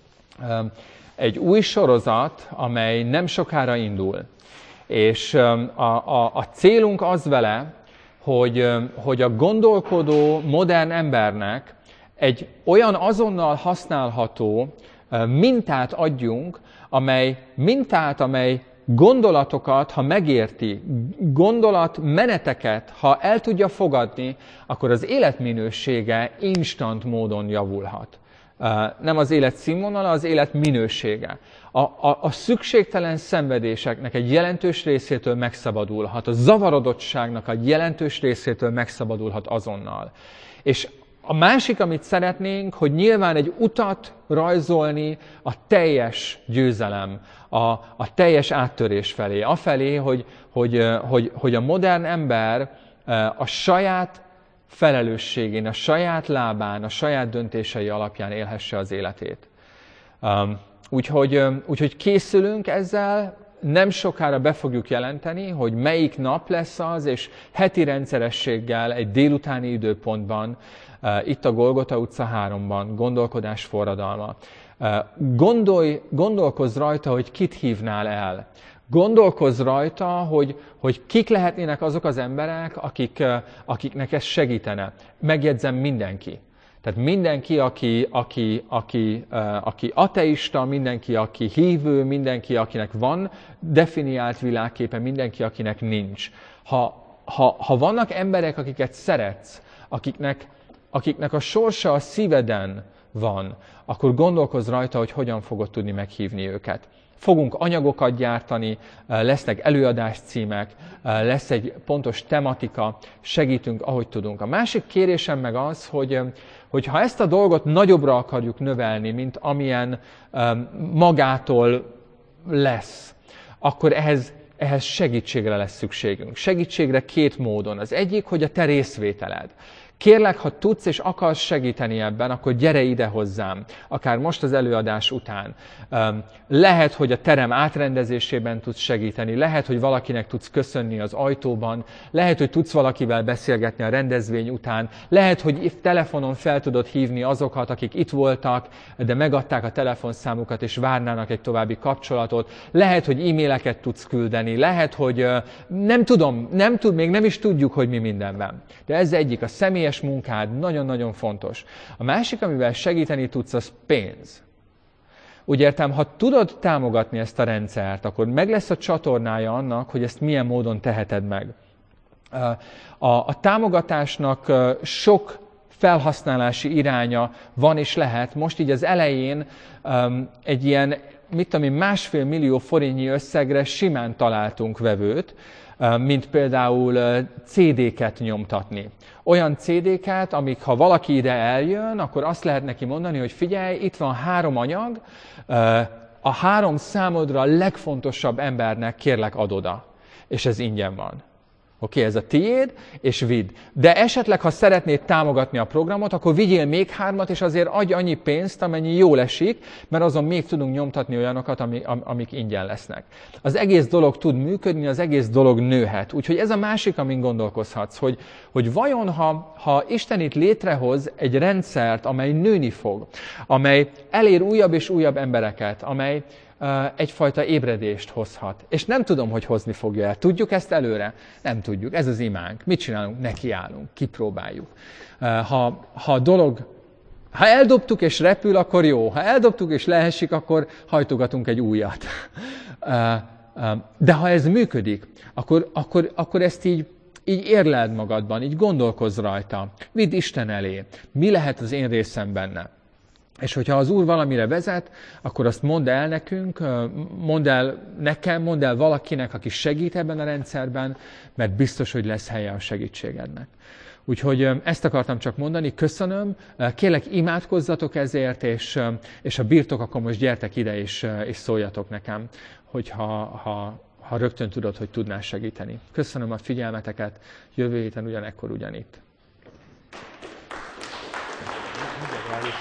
S3: Egy új sorozat, amely nem sokára indul. És a, a, a célunk az vele, hogy, hogy a gondolkodó modern embernek egy olyan azonnal használható mintát adjunk, amely mintát, amely gondolatokat, ha megérti, gondolatmeneteket, ha el tudja fogadni, akkor az életminősége instant módon javulhat. Nem az élet színvonala, az élet minősége. A, a, a szükségtelen szenvedéseknek egy jelentős részétől megszabadulhat, a zavarodottságnak egy jelentős részétől megszabadulhat azonnal. És a másik, amit szeretnénk, hogy nyilván egy utat rajzolni a teljes győzelem, a, a teljes áttörés felé. Afelé, hogy, hogy, hogy, hogy a modern ember a saját felelősségén, a saját lábán, a saját döntései alapján élhesse az életét. Úgyhogy, úgyhogy készülünk ezzel, nem sokára be fogjuk jelenteni, hogy melyik nap lesz az, és heti rendszerességgel egy délutáni időpontban, itt a Golgota utca háromban, gondolkodás forradalma. Gondolj, gondolkozz rajta, hogy kit hívnál el. Gondolkozz rajta, hogy, hogy kik lehetnének azok az emberek, akik, akiknek ez segítene. Megjegyzem, mindenki. Tehát mindenki, aki, aki, aki, aki ateista, mindenki, aki hívő, mindenki, akinek van definiált világképe, mindenki, akinek nincs. Ha, ha, ha vannak emberek, akiket szeretsz, akiknek, akiknek a sorsa a szíveden van, akkor gondolkozz rajta, hogy hogyan fogod tudni meghívni őket. Fogunk anyagokat gyártani, lesznek előadáscímek, lesz egy pontos tematika, segítünk, ahogy tudunk. A másik kérésem meg az, hogy, hogy ha ezt a dolgot nagyobbra akarjuk növelni, mint amilyen magától lesz, akkor ehhez, ehhez segítségre lesz szükségünk. Segítségre két módon. Az egyik, hogy a te részvételed. Kérlek, ha tudsz és akarsz segíteni ebben, akkor gyere ide hozzám, akár most az előadás után. Lehet, hogy a terem átrendezésében tudsz segíteni, lehet, hogy valakinek tudsz köszönni az ajtóban, lehet, hogy tudsz valakivel beszélgetni a rendezvény után, lehet, hogy telefonon fel tudod hívni azokat, akik itt voltak, de megadták a telefonszámukat és várnának egy további kapcsolatot, lehet, hogy e-maileket tudsz küldeni, lehet, hogy nem tudom, nem tud, még nem is tudjuk, hogy mi mindenben. De ez egyik, a személy munkád nagyon-nagyon fontos. A másik, amivel segíteni tudsz, az pénz. Úgy értem, ha tudod támogatni ezt a rendszert, akkor meg lesz a csatornája annak, hogy ezt milyen módon teheted meg. A, a támogatásnak sok felhasználási iránya van és lehet. Most így az elején um, egy ilyen, mit tudom én, másfél millió forintnyi összegre simán találtunk vevőt, mint például cé dé-ket nyomtatni. Olyan cé dé-ket, amik ha valaki ide eljön, akkor azt lehet neki mondani, hogy figyelj, itt van három anyag, a három számodra a legfontosabb embernek kérlek add oda. És ez ingyen van. Oké, okay, ez a tiéd, és vidd. De esetleg, ha szeretnéd támogatni a programot, akkor vigyél még hármat, és azért adj annyi pénzt, amennyi jól esik, mert azon még tudunk nyomtatni olyanokat, amik ingyen lesznek. Az egész dolog tud működni, az egész dolog nőhet. Úgyhogy ez a másik, amin gondolkozhatsz, hogy, hogy vajon, ha, ha Isten itt létrehoz egy rendszert, amely nőni fog, amely elér újabb és újabb embereket, amely egyfajta ébredést hozhat. És nem tudom, hogy hozni fogja el. Tudjuk ezt előre? Nem tudjuk. Ez az imánk. Mit csinálunk? Nekiállunk. Kipróbáljuk. Ha, ha a dolog, ha eldobtuk és repül, akkor jó. Ha eldobtuk és leesik, akkor hajtogatunk egy újat. De ha ez működik, akkor, akkor, akkor ezt így, így érleld magadban, így gondolkozz rajta. Vidd Isten elé. Mi lehet az én részem benne? És hogyha az Úr valamire vezet, akkor azt mondd el nekünk, mondd el nekem, mondd el valakinek, aki segít ebben a rendszerben, mert biztos, hogy lesz helye a segítségednek. Úgyhogy ezt akartam csak mondani, köszönöm, kérlek imádkozzatok ezért, és, és ha bírtok, akkor most gyertek ide, és, és szóljatok nekem, hogyha ha, ha rögtön tudod, hogy tudnál segíteni. Köszönöm a figyelmeteket, jövő héten ugyanekkor ugyanitt.